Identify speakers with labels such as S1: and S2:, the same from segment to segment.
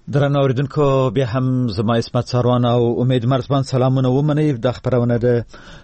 S1: درنو اوریدونکو بیا هم زما اسمت سروان او امید مرزبان سلامونه ومنئ. د خبرونه د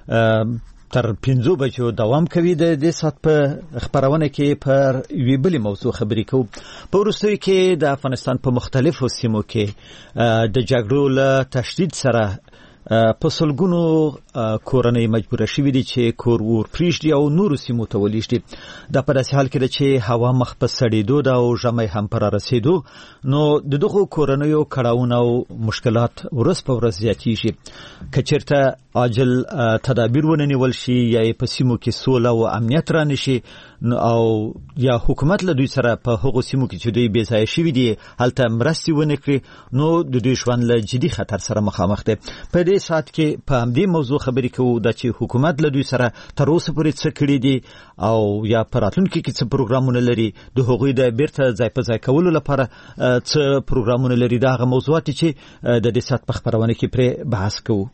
S1: تر 5 بجو دوام کوي. د سات په خبرونه کې پر وی بلی موضوع خبرې کوو. په وروستیو کې د افغانستان په مختلفو سیمو کې د جګړو له تشدید سره په سلګونو کورنۍ مجبور شوي دي چې کور ور پریږدي او نورو سیمو ته ولېږدي. دا په داسې حال کې ده چې هوا مخ په سړېدو ده او ژمی هم پر رسېدو، نو د دغو کورنیو کړاوونه او مشکلات ورځ په ورځ زیاتېږي. که چېرته عاجل تدابیر ونه نیول شي یا یې په سیمو کې سوله او امنیت رانشي او یا حکومت له دوی سره په هغو سیمو کې چې دوی بې ځایه شوي دي هلته مرستې ونه کړي، نو د دوی ژوند له جدي خطر سره مخامخ دی. په دې ساعت کې په همدې موضوع خبرې کوو دا چې حکومت له دوی سره تر اوسه پورې څه کړي دي او یا په راتلونکي کې څه پروګرامونه لري، د هغوی د بیرته ځای په ځای کولو لپاره څه پروګرامونه لري. دا هغه موضوعات چې د دې ساعت په خبرونه کې پرې بحث کوو.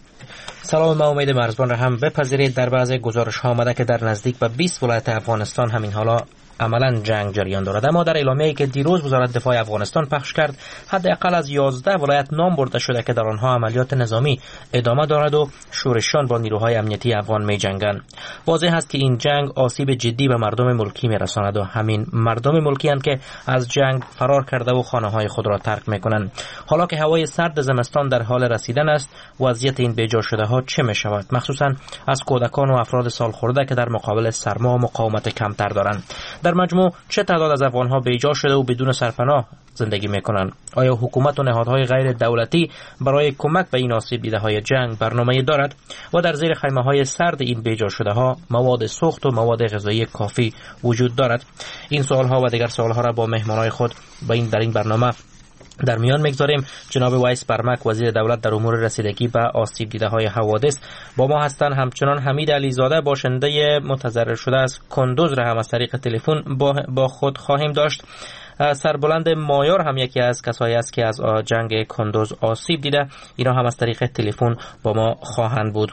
S2: سلام، ما امید مرزبان را هم بپذیرید. در بعضی گزارش ها آمده که در نزدیک به 20 ولایت افغانستان همین حالا عملا جنگ جریان دارد، اما در اعلامیه‌ای که دیروز وزارت دفاع افغانستان پخش کرد حداقل از 11 ولایت نام برده شده که در آنها عملیات نظامی ادامه دارد و شورشیان با نیروهای امنیتی افغان می‌جنگند. واضح است که این جنگ آسیب جدی به مردم ملکی می‌رساند و همین مردم ملکی اند که از جنگ فرار کرده و خانه‌های خود را ترک می‌کنند. حالا که هوای سرد زمستان در حال رسیدن است، وضعیت این بی‌جا شده‌ها چه می‌شود، مخصوصاً از کودکان و افراد سالخورده که در مقابل سرما مقاومت کمتر دارند؟ در مجموع چه تعداد از افغان‌ها بی‌جا شده و بدون سرپناه زندگی می‌کنند؟ آیا حکومت و نهادهای غیر دولتی برای کمک به این آسیب دیده‌های جنگ برنامه‌ای دارد و در زیر خیمه‌های سرد این بی‌جا شده‌ها مواد سوخت و مواد غذایی کافی وجود دارد؟ این سوال‌ها و دیگر سوال‌ها را با مهمانان خود در این برنامه در میان میگذاریم. جناب وایس برمک، وزیر دولت در امور رسیدگی به آسیب دیده های حوادث با ما هستند. همچنان حمید علیزاده، باشنده متضرر شده از کندوز، را هم از طریق تلفن با خود خواهیم داشت. سربلند مایار هم یکی از کسایی است که از جنگ کندوز آسیب دیده، اینا هم از طریق تلفن با ما خواهند بود.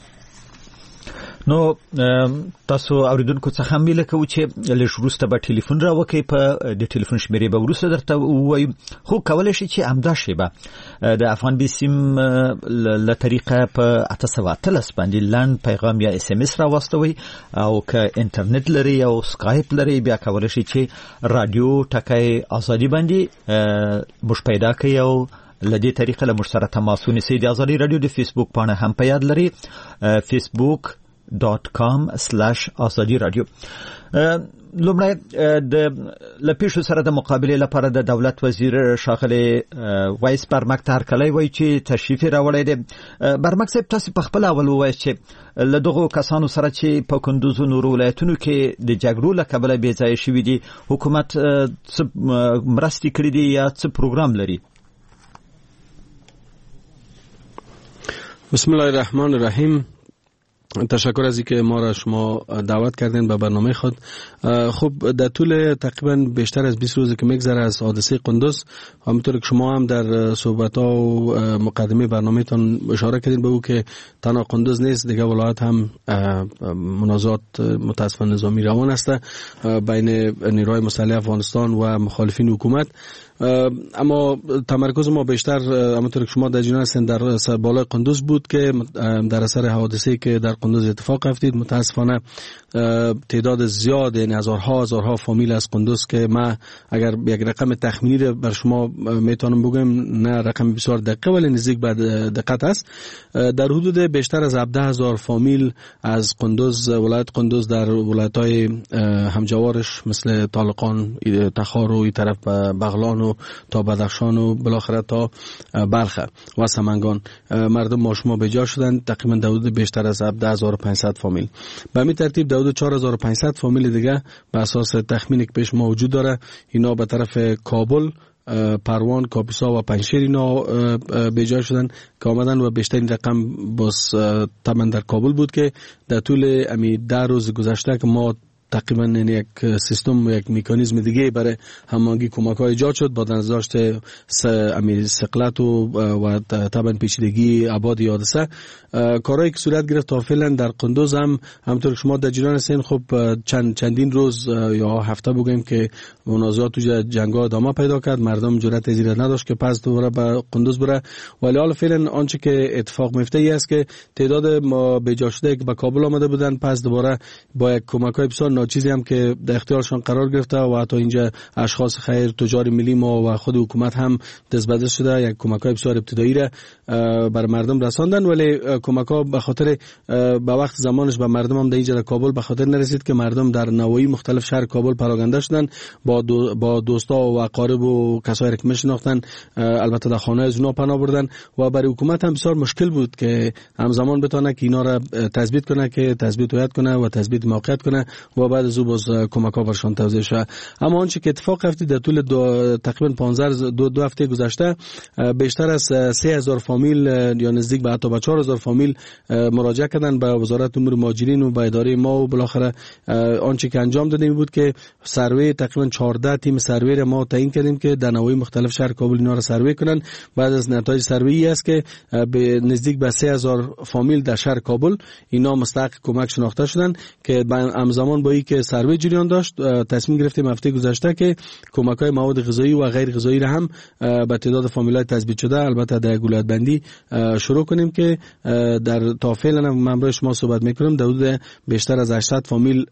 S1: نو تاسو اوریدونکو څخه هم ویل کوو چې لږ وروسته به ټلیفون راوکئ، په د ټلیفون شمیرې به وروسته درته ووایو، خو کولی شئ چې همدا شیبه د افغان بي سیم له طریقه په 813 باندې لنډ پیغام یا اس ام اس راواستوئ، او که انټرنیټ لري او سکایپ لري بیا کولی شئ چې رادیو ټکی ازادي باندې موږ پیدا کړئ او لدې طریقه له موږ سره تماس ونیسئ. د ازادي رادیو د فیسبوک پاڼه هم په یاد لري، facebook.com/azadi radio. لومړی د لپیشو سره د مقابله لپاره د دولت وزیر شاغلی وایس برمک ترکلی وایي چې تشریف راوړی دی. برمک صاحب، تاسو په خپل اول ووایئ چې له دغو کسانو سره چې په کندوز او نورو ولایتونو کې د جګړو له کبله بې ځایه شوي دي، حکومت څه مرستې کړي دي یا څه پروګرام لري؟
S3: بسم الله الرحمن الرحیم. تشکر از اینکه ما را شما دعوت کردین به برنامه خود. خب در طول تقریبا بیشتر از 20 روزی که میگذره از حادثه قندوز، همونطور که شما هم در صحبت‌ها و مقدمه برنامه‌تان اشاره کردین به او که تنها قندوز نیست، دیگه ولایت هم منازعات متاسفانه نظامی روان است بین نیروهای مسلح افغانستان و مخالفین حکومت. اما تمرکز ما بیشتر همونطور که شما در جریان هستین در بالای قندوز بود که در اثر حوادثی که در قندوز اتفاق افتید متاسفانه تعداد زیاد، یعنی هزارها فامیل از قندوز که ما اگر یک رقم تخمینی رو بر شما میتونم بگم، نه رقم بسیار دقیق ولی نزدیک به دقت است، در حدود بیشتر از 17,000 فامیل از قندوز، ولایت قندوز، در ولایت‌های همجوارش مثل طالقان، تخار و این طرف بغلان و تا بدخشان و بالاخره تا بلخ و سمنگان مردم ما شما به جا شدن. تقریبا در حدود بیشتر از 17,500 فامیل. به همین ترتیب در حدود 4,500 فامیل دیگه به اساس تخمینی که پیش ما وجود داره، اینا به طرف کابل، پروان، کاپیسا و پنجشیر اینا به جا شدن که آمدن و بیشترین رقم باز طبعا در کابل بود که در طول 10 روز گذشته که ما تقریبا یک سیستم و یک مکانیزم دیگه برای هماهنگی کمک‌ها ایجاد شد با نظارت ثقلت و طبعا پیچیدگی ابعاد حادثه. کارهایی که صورت گرفت تا فعلا در قندوز هم همونطور که شما در جریان هستین، خب چندین روز یا هفته بگیم که منازعات و جنگ‌ها ادامه پیدا کرد، مردم جرأت زیر نداشت که پس دوباره به قندوز بره. ولی حالا فعلا آنچه که اتفاق میفته ای است که تعداد به جا شده که به کابل آمده بودن پس دوباره با یک کمک‌های بسیار ناچیزی هم که در اختیارشان قرار گرفته و حتی اینجا اشخاص خیر، تجار ملی ما و خود حکومت هم دست به دست شده یک کمک‌های بسیار ابتدایی را بر مردم رساندن. ولی کمک‌ها به خاطر به وقت زمانش به مردم هم در اینجا کابل به خاطر نرسید که مردم در نواحی مختلف شهر کابل پراگنده شدن، با دوستا و اقارب و کسایی که میشناختن البته در خانه از اونا پناه بردن و برای حکومت هم بسیار مشکل بود که همزمان بتونه که اینا را تثبیت کنه، که تثبیت هویت کنه و تثبیت موقعیت کنه و بعد از او باز کمک‌ها برشان توزیع شد. اما آنچه که اتفاق افتاد در طول تقریبا دو هفته گذشته بیشتر از 3000 فامیل یا نزدیک به حتی 4000 فامیل مراجعه کردن به وزارت امور مهاجرین و به اداره ما و بالاخره آنچه که انجام دادیم بود که سروی تقریبا 14 تیم سروی را ما تعیین کردیم که در نواحی مختلف شهر کابل اینا را سروی کنن. بعد از نتایج سروی است که به نزدیک به 3000 فامیل در شهر کابل اینا مستحق کمک شناخته شدن که همزمان با اینکه سروی جریان داشت تصمیم گرفتیم هفته گذشته که کمک‌های مواد غذایی و غیر غذایی را هم به تعداد فامیل‌های تثبیت شده البته در ولایت بندی شروع کنیم که در تا فعلا من شما صحبت می‌کنم در حدود بیشتر از 800 فامیل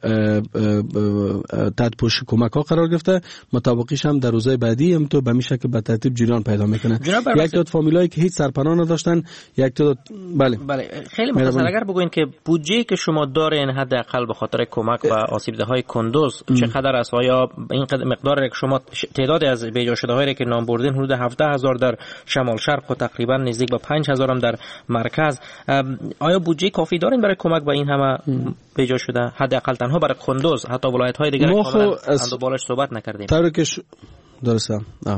S3: تحت پوشش کمک‌ها قرار گرفته. مطابقش هم در روزهای بعدی هم تو به میشه که به ترتیب جریان پیدا میکنه. یک تعداد فامیلایی که هیچ سرپناه نداشتن، یک تعداد بله
S2: خیلی مختصر اگر بگوین که بودجه که شما دارین حداقل به خاطر کمک به آسیب‌ده‌های کندوز چقدر است؟ آیا این مقدار که شما تعداد از بیجا شده‌هایی که نام بردین حدود 17000 در شمال شرق و تقریبا نزدیک به 5000 هم در مرکز، آیا بودجه کافی دارین برای کمک به این همه بیجا شده؟ حداقل تنها برای کندوز، حتی ولایت‌های دیگر کاملا اندو بالش صحبت نکردیم.
S3: درسته.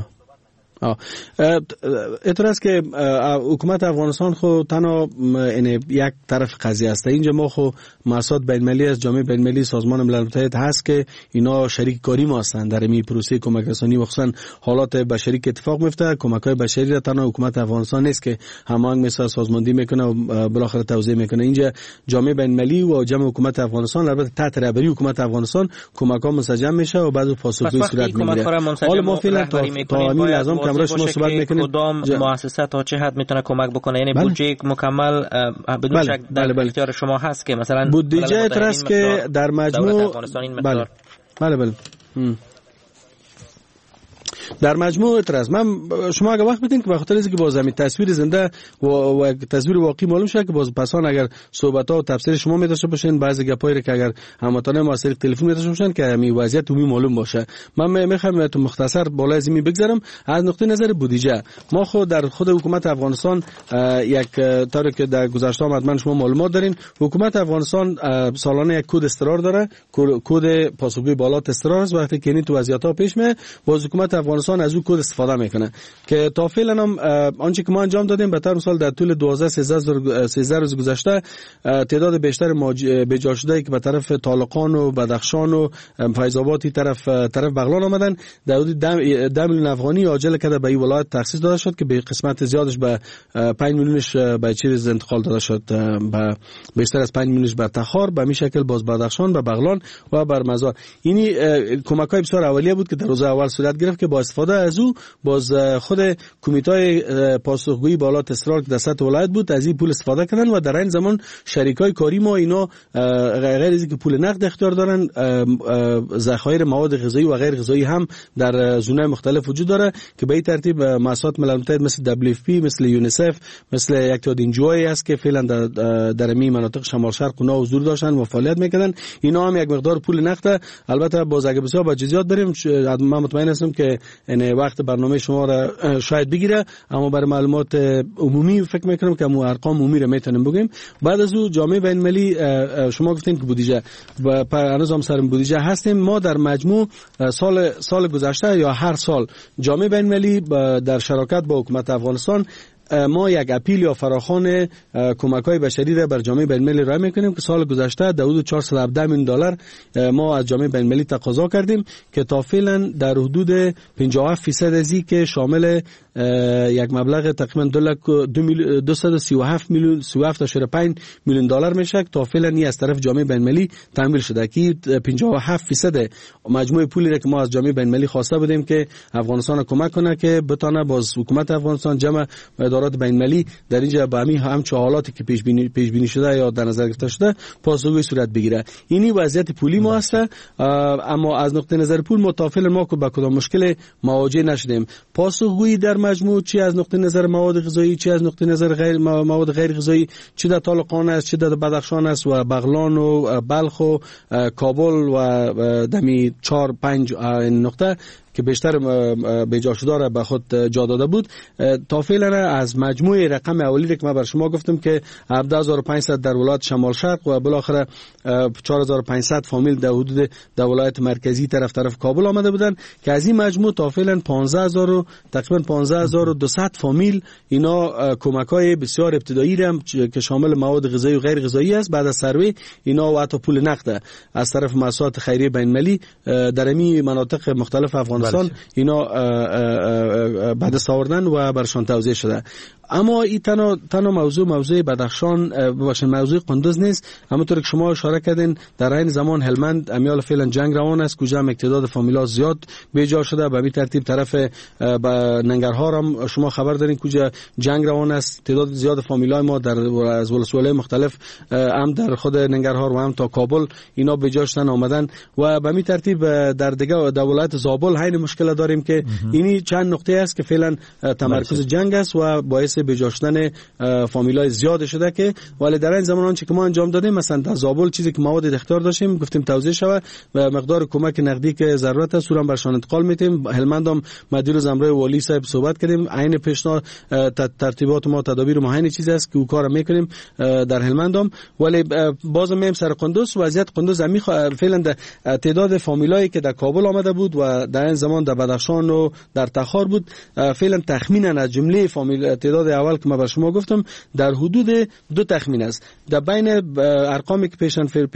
S3: اعتراض که حکومت افغانستان خو تنها یک طرف قضیه است. اینجا ما خو مؤسسات بین‌المللی از جامعه بین‌المللی سازمان ملل متحد هست که اینا شریک کاری ما هستند در این پروسه کمک رسانی و خصوصا حالات بشری که اتفاق میفته. کمک‌های بشری را تنها حکومت افغانستان نیست که هماهنگ مثل سازماندهی میکنه و بالاخره توزیع میکنه. اینجا جامعه بین‌المللی و جمع حکومت افغانستان البته تحت رهبری حکومت افغانستان کمک‌ها منسجم میشه و بعد پاسخگویی صورت میگیره.
S2: حالا ما فعلا تا لازم کامرا شما صحبت میکنید کدام مؤسسه تا چه حد میتونه کمک بکنه؟ یعنی بودجه مکمل بدون شک در اختیار شما هست که مثلا
S3: بودجه اعتراض که در مجموع بله در مجموع اعتراض من شما اگه وقت بدین که به خاطر اینکه باز همین تصویر زنده و تصویر واقعی معلوم شه که باز پسان اگر صحبت‌ها و تفسیر شما می‌داشته باشین بعضی گپایی که اگر هموطنان ما سر تلفن می‌داشته باشن که همین وضعیت عمومی معلوم باشه. من می‌خوام تو مختصر بالای زمین بگذارم از نقطه نظر بودجه. ما خود در خود حکومت افغانستان یک طوری که در گذشته آمد شما معلومات دارین، حکومت افغانستان سالانه یک کد استقرار داره، کد پاسخگویی بالات استقرار است. وقتی که این تو وضعیت‌ها پیش میاد باز حکومت افغانستان از اون کد استفاده میکنه که تا فعلا هم آنچه که ما انجام دادیم به طور مثال در طول 12-13 روز گذشته تعداد بیشتر به جا شده که به طرف طالقان و بدخشان و فیض آباد طرف بغلان آمدن در حدود 10 میلیون افغانی عاجل کرده به این ولایت تخصیص داده شد که به قسمت زیادش به 5 میلیونش به چیز انتقال داده شد، به بیشتر از 5 میلیونش به تخار، به همین شکل باز بدخشان، به بغلان و بر مزار. اینی کمک‌های بسیار اولیه بود که در روز اول صورت گرفت که با استفاده از او باز خود کمیته پاسخگویی بالات استقرار که در سطح ولایت بود از این پول استفاده کردن و در این زمان شریکای کاری ما اینا غیر از اینکه پول نقد اختیار دارن ذخایر مواد غذایی و غیر غذایی هم در زونای مختلف وجود داره که به این ترتیب مؤسسات ملل متحد مثل WFP، مثل یونیسف، مثل یک تعداد انجوای است که فعلا در می مناطق شمال شرق اونا حضور داشتن و فعالیت میکردن. اینا هم یک مقدار پول نقد البته باز اگه بسیار با جزئیات بریم من مطمئن هستم که وقت برنامه شما را شاید بگیره، اما برای معلومات عمومی فکر میکنم که ارقام عمومی را میتونیم بگیم. بعد از او جامعه بین‌المللی شما گفتین که بودجه و هنوز هم سر بودجه هستیم. ما در مجموع سال گذشته یا هر سال جامعه بین‌المللی در شراکت با حکومت افغانستان ما یک اپیل یا فراخوان کمک‌های بشری را بر جامعه بین‌المللی ارائه می‌کنیم که سال گذشته حدود 417 میلیون دلار ما از جامعه بین‌المللی تقاضا کردیم که تا فعلا در حدود 57% از این که شامل یک مبلغ تقریبا 237 میلیون 37.5 میلیون دلار میشه تا فعلا این از طرف جامعه بین‌المللی تامین شده که 57% مجموع پولی را که ما از جامعه بین‌المللی خواسته بودیم که افغانستان کمک کنه که بتونه باز حکومت افغانستان جمع ادارات بین‌المللی در اینجا به همین حالاتی که پیش بینی شده یا در نظر گرفته شده پاسخگویی صورت بگیره. اینی وضعیت پولی ما است، اما از نقطه نظر پول متافل ما که با کدام مشکل مواجه نشدیم. پاسخگویی در مجموع چی از نقطه نظر مواد غذایی، چی از نقطه نظر مواد غیر غذایی، چی در طالقان است، چی در بدخشان است و بغلان و بلخ و کابل و دمی 4-5 نقطه که بیشتر به جا شده را به خود جا داده بود. تا فعلا از مجموع رقم اولی که ما بر شما گفتم که 17500 در ولایت شمال شرق و بالاخره 4500 فامیل در حدود در ولایت مرکزی طرف کابل آمده بودن که از این مجموع تا فعلا 15000 تقریبا 15200 فامیل اینا کمک‌های بسیار ابتدایی را که شامل مواد غذایی و غیر غذایی است بعد از سروی اینا و حتی پول نقد از طرف مؤسسات خیریه بین‌المللی در این مناطق مختلف افغانستان اینا به دست آوردن و برشان توزیع شده. اما این تنها موضوع بدخشان باشه، موضوع قندوز نیست. همونطور که شما اشاره کردین در این زمان هلمند امیال فعلا جنگ روان است کجا هم تعداد فامیلا زیاد به جا شده. به این ترتیب طرف ننگرهار هم شما خبر دارین کجا جنگ روان است، تعداد زیاد فامیلای ما در از ولسوالی مختلف هم در خود ننگرهار و هم تا کابل اینا به جا شدن آمدن و به این ترتیب در دیگه در ولایت زابل همین مشکل داریم که اینی چند نقطه است که فعلا تمرکز جنگ است و باعث به جا شدن فامیلای زیاد شده که ولی در این زمان آنچه که ما انجام دادیم مثلا در زابل چیزی که مواد اختیار داشتیم گفتیم توزیع شود و مقدار کمک نقدی که ضرورت است سورم برشان انتقال میتیم. هلمند هم مدیر زمره والی صاحب صحبت کردیم عین پیشنهاد ترتیبات ما تدابیر ما همین چیزی است که او کار میکنیم در هلمند هم. ولی باز میم سر قندوز وضعیت قندوز فعلا تعداد فامیلایی که در کابل آمده بود و در این زمان در بدخشان و در تخار بود فعلا تخمینا از جمله فامیل تعداد اول که ما به شما گفتم در حدود 2 تخمین است. در بین ارقامی که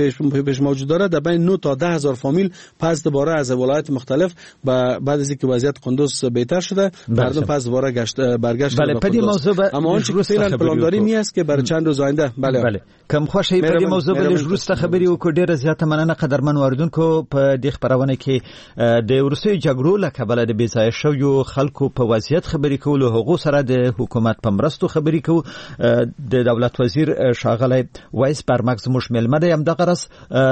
S3: پیش موجود داره در بین 9 تا 10,000 فامیل پس دوباره از ولایت مختلف بعد از اینکه وضعیت قندوز بهتر شده مردم پس دوباره برگشت.
S1: بله پدی موضوع
S3: اما آنچه که فعلا پلانداری می است که برای چند روز آینده
S1: بله کم خوشی پدی موضوع بل روسته خبري وکړه ډیره زیاته مننه قدرمن واردونکو په دې خبرونه کې د روسي جګړو لکبل د بیځای شو خلکو په وضعیت خبري کول او حقوق سره د حکومت په مرستو خبري کو د دولت وزیر شاغلی وایس برمکس مش ملمه د هم دغه رس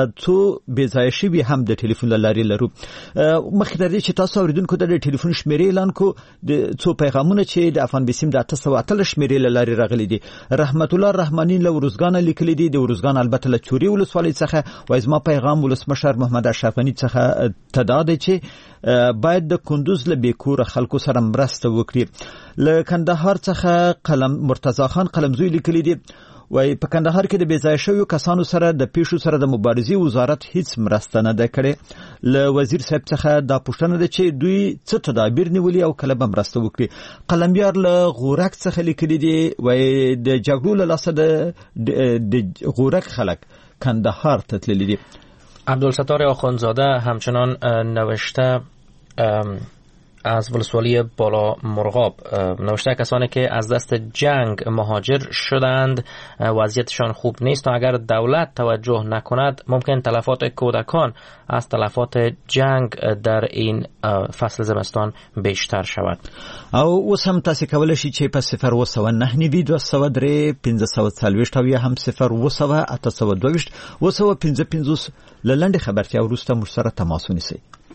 S1: تو بیځای شي هم د ټلیفون لاري لرو مخکې د دې چې تاسو اوریدونکو د ټلیفون شمیرې اعلان کو د څو پیغامونه چې د افغان بسیم د 800 شمیرې لاري راغلي دي. رحمت الله رحماني له ورزګان لیکلي دي د ورزګان البته له چوري ولسوالۍ څخه وایز ما پیغام ولسمشر محمد اشرف غنی څخه تداده چې باید د کندوز له بیکور خلکو سره مرسته وکړي. له کندهار څخه مرتضی خان قلمزوی لیکلي دي وای په کندهار کې د بیځای شویو کسانو سره د پیښو سره د مبارزې وزارت هیڅ مرسته نه ده کړې. له وزیر صاحب څخه دا پوښتنه ده چې دوی څه تدابیر نیولي او کله به مرسته وکړي. قلمبیار له غورک څخه لیکلي دي وای د جګړو له لاسه د غورک خلک کندهار ته تللي دي.
S2: عبدالستار آخوندزاده همچنان نوشته از ولسوالی بالا مرغاب نوشته کسانی که از دست جنگ مهاجر شدند وضعیتشان خوب نیست و اگر دولت توجه نکند ممکن تلفات کودکان از تلفات جنگ در این فصل زمستان بیشتر شود.
S1: او اوس هم تاسو کولای شئ چې په 009 نیوي 203 540 او یا هم 0 822 255 لنډه خبرتیا وروسته موږ سره تماس ونیسئ.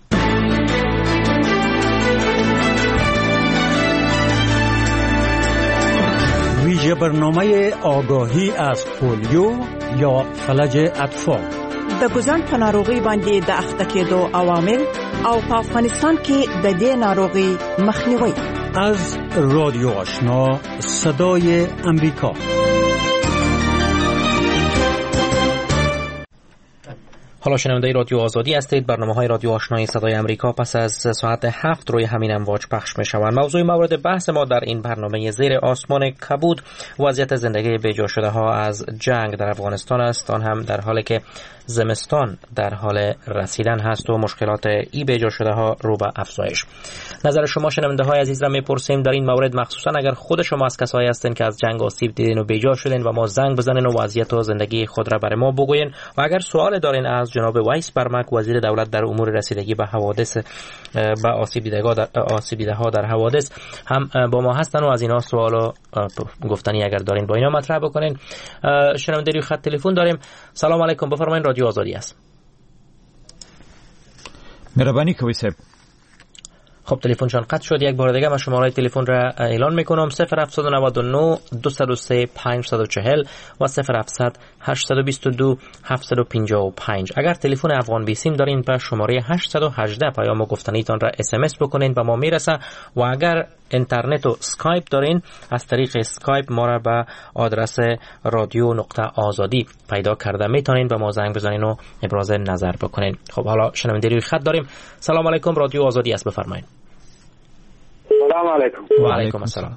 S4: ویژه برنامه آگاهی از پولیو یا فلج اطفال
S5: د ګزن په ناروغي باندې د اخته کېدو عوامل او په افغانستان کې د دې ناروغي مخنیوي
S4: از رادیو آشنا صدای امریکا.
S2: حالا شنونده رادیو آزادی هستید. برنامه‌های رادیو آشنای صدای امریکا پس از ساعت 7 روی همین امواج پخش می‌شوند. موضوع مورد بحث ما در این برنامه زیر آسمان کبود وضعیت زندگی بی‌جا شده‌ها از جنگ در افغانستان است، آن هم در حالی که زمستان در حال رسیدن هست و مشکلات ای بی‌جا شده‌ها رو به افزایش. نظر شما شنونده‌های عزیز را می‌پرسیم در این مورد، مخصوصا اگر خود شما از کسایی هستین که از جنگ آسیب دیدین و بی‌جا شدین و ما زنگ بزنین و وضعیت و زندگی خود را برای ما بگوین، و اگر سوال دارین از جناب وایس برمک وزیر دولت در امور رسیدگی به حوادث به آسیب دیده‌ها در حوادث هم با ما هستن و از اینا سوال و گفتنی اگر دارین با اینا مطرح بکنین. شنونده روی خط تلفن داریم. سلام علیکم، بفرمایید، رادیو آزادی است.
S1: مهربانی کوی صاحب.
S2: خب تلفنشان قطع شد. یک بار دیگه من شماره تلفن را اعلان میکنم: 0799 203 540 و 0700 822 755. اگر تلفن افغان بی سیم دارین به شماره 818 پیام گفتنیتان را SMS بکنین و ما میرسه، و اگر اینترنت و اسکایپ دارین از طریق اسکایپ ما را به آدرس radio.azadi پیدا کرده میتونین و ما زنگ بزنین و ابراز نظر بکنین. خب حالا شنونده روی خط داریم. سلام علیکم، رادیو آزادی است، بفرمایید.
S6: سلام علیکم.
S2: و علیکم السلام.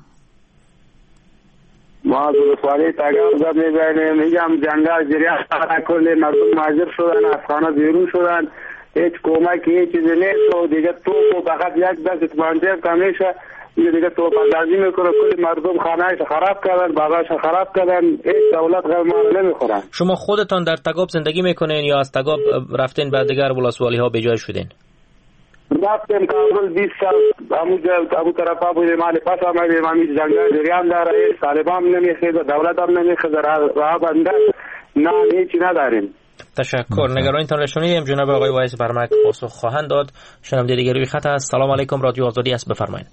S6: ما از ولسوالی تگاو زد میگم جنگل جریان کل مردم مهاجر شدن، از خانه بیرون شدن، هیچ کمکی هیچ چیزی نیست و دیگه توپ و فقط یک دست تمانچه کمیشه دیگه توپ اندازی میکنه، کل مردم خانه‌اش خراب کردن، باغاش خراب کردن، هیچ دولت غیر نمیخورن.
S2: شما خودتان در تگاب زندگی میکنین یا از تگاب رفتین به دیگر ولسوالی ها به جای شدین؟
S6: رفتیم کابل 20 سال ابو طرفا بودیم، مال پس آمدیم، همیش جنگل جریان داره، طالبان نمیخیزه، دولت هم نمیخیزه، راه بنده، نه هیچی نداریم.
S2: تشکر. نگرانیتان را شنیدیم. جناب آقای وایس برمک پاسخ خواهند داد. شنونده دیگه روی خط است. سلام علیکم، رادیو آزادی است، بفرمایید.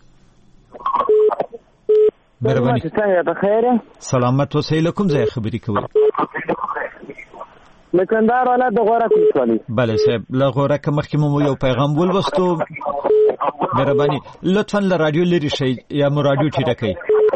S1: مهربانی. سلامت و سیلکم، زای خبری کوي.
S6: مکندار والا د غوره کوي.
S1: بله صاحب، له غوره کمخکې مو یو پیغام ولوستو. مهرباني لطفا له رادیو لري شي یا مو رادیو ټیټه کړئ.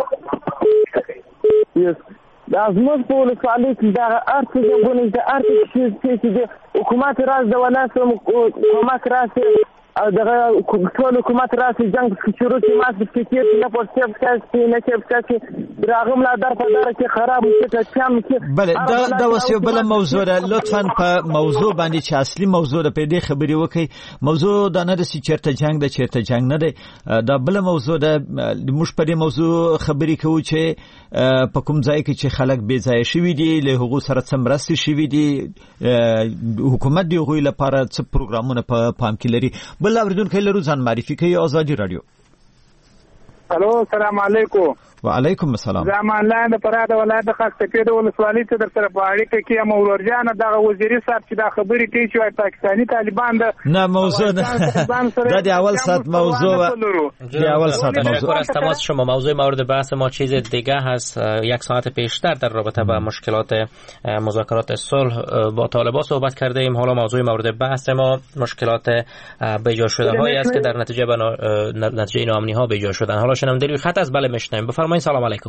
S6: دا زموږ په ولسوالۍ کې د ارتي جنګونه د ارتي چې حکومت راز د ولایت حکومت راز او دغه ټول حکومت راسي جنگ کې شروع کې ماس کې نه پورته کې نه کې راغم لا در په دار کې خراب شي چم کې.
S1: بله دا وسیو بل موضوع ده. لطفا په موضوع باندې چې اصلي موضوع ده په دې خبرې وکي. موضوع دا نه د چیرته جنگ ده چیرته جنگ نه ده، دا بل موضوع ده. موږ په دې موضوع خبرې کوو چې په کوم ځای کې چې خلک بې ځای شوي دي، له هغو سره څه مرستې شوي دي، حکومت د هغوی لپاره څه پروګرامونه په پام کې لري. بل اوریدونکو لرو ځان معرفي کوي. آزادي رادیو.
S6: الو، السلام علیکم.
S1: وعلیکم السلام.
S6: زمان لاندې پراده ولایت خاص تپید ولسوالۍ ته در سره په اړیکه کې ام ورجان دغه وزیری صاحب چې دا خبرې کوي چې پاکستانی طالبان د
S1: نه موضوع ده د اول ساعت موضوع د اول ساعت موضوع
S2: از تماس شما. موضوع مورد بحث ما چیز دیگه هست. یک ساعت پیشتر در رابطه با مشکلات مذاکرات صلح با طالبان صحبت کرده ایم. حالا موضوع مورد بحث ما مشکلات بیجا شده هایی است که در نتیجه ناامنی ها بیجا شدن. حالا شنونده روی خط از بله میشنویم. بفرمایید. سلام علیکم.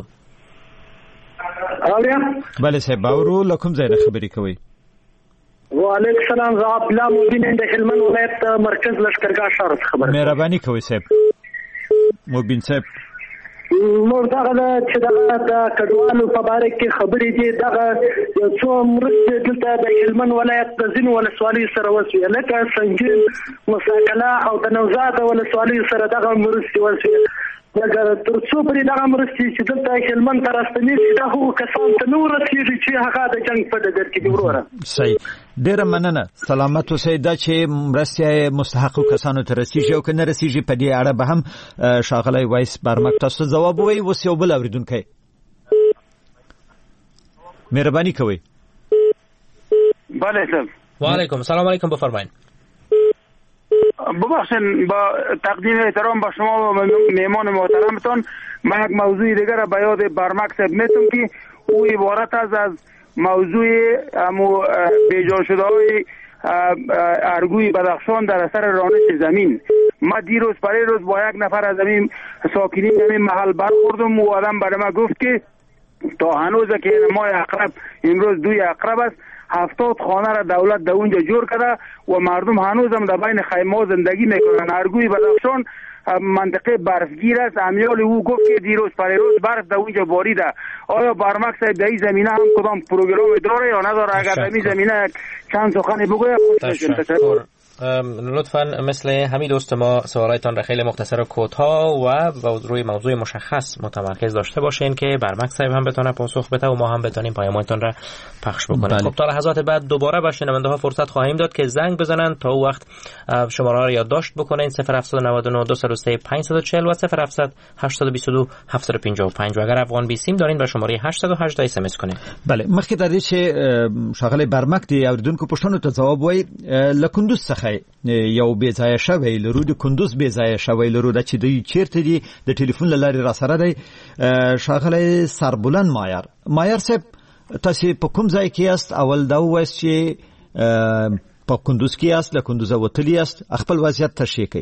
S1: بله صاحب، باورو لکم زیاده خبری کوي.
S6: و علیکم السلام. زه عبدالله مبین د هلمند ولایت مرکز لشکرګاه شهر څخه خبر.
S1: مهرباني کوي صاحب. مبین صاحب،
S6: نور دغه چې دغه د کډوالو په باره کې خبرې دي، دغه یو څو مرستې دلته د هلمند ولایت د ځینو ولسوالیو سره وشوې، لکه سنګین، مساکله او د نوزاد ولسوالیو سره دغه مرستې وشوې. اگر تر څو پرې دغه مرستې چې دلته هلمند ته راستنې شي دا هغو کسانو ته نه ورسېږي چې هغه د جنګ په ډګر کې دي. وروره
S1: صحیح، ډېره مننه. سلامت اوسئ. دا چې مرستې مستحقو کسانو ته رسیږي او که نه رسیږي په دې اړه به هم ښاغلی وایس برمک تاسو ته ځواب ووایي. اوس یو بل اورېدونکی. مهرباني کوئ.
S6: بله صاحب.
S2: وعلیکم سلام علیکم، بفرمایید.
S6: ببخشید با تقدیم احترام با شما و مهمان محترمتان، من یک موضوع دیگر را به یاد برمک صاحب میتونم که او عبارت از موضوع بیجا شده های ارگوی بدخشان در اثر رانش زمین. ما دیروز پریروز با یک نفر از این ساکنین این محل برخوردم و آدم برای ما گفت که تا هنوز که ماه عقرب امروز 2 عقرب است،
S7: 70 خانه را دولت در اونجا جور کرده و مردم هنوز هم در بین خیمه زندگی میکنن. ارگوی بدخشان منطقه برفگیر است. امیال او گفت که دیروز پریروز برف در اونجا باریده. آیا برمک صاحب در این زمینه هم کدام پروگرام داره یا نداره؟ اگر در این زمینه چند سخنی بگوید خوش میشیم. تشکر.
S2: لطفا مثل همین دوست ما سوالایتان را خیلی مختصر و کوتاه و روی موضوع مشخص متمرکز داشته باشین که برمک صاحب هم بتونه پاسخ بده و ما هم بتونیم پیامتان را پخش بکنیم. خب تا لحظات بعد دوباره به شنونده ها فرصت خواهیم داد که زنگ بزنن. تا اون وقت شماره را یادداشت بکنین 0799 203 540 و 0700 822 755 و اگر افغان بیسیم دارین به شماره 818 اس ام اس کنین.
S1: بله مخکې د دې چې شغله برمک دی اوریدونکو پښتنو ته جواب وای لکندوز څخه یو بې ځای شوی لرو د کندوز بې ځای شوی لرو د چې دوی چیرته دي د ټلیفون لارې را سره دی شغله سربلند مایر صاحب تاسو په کوم ځای کې یاست؟ اول دا وایست چې په کندوز کې یاست، له کندوز وتلی یاست، خپل وضعیت تشریح کړئ.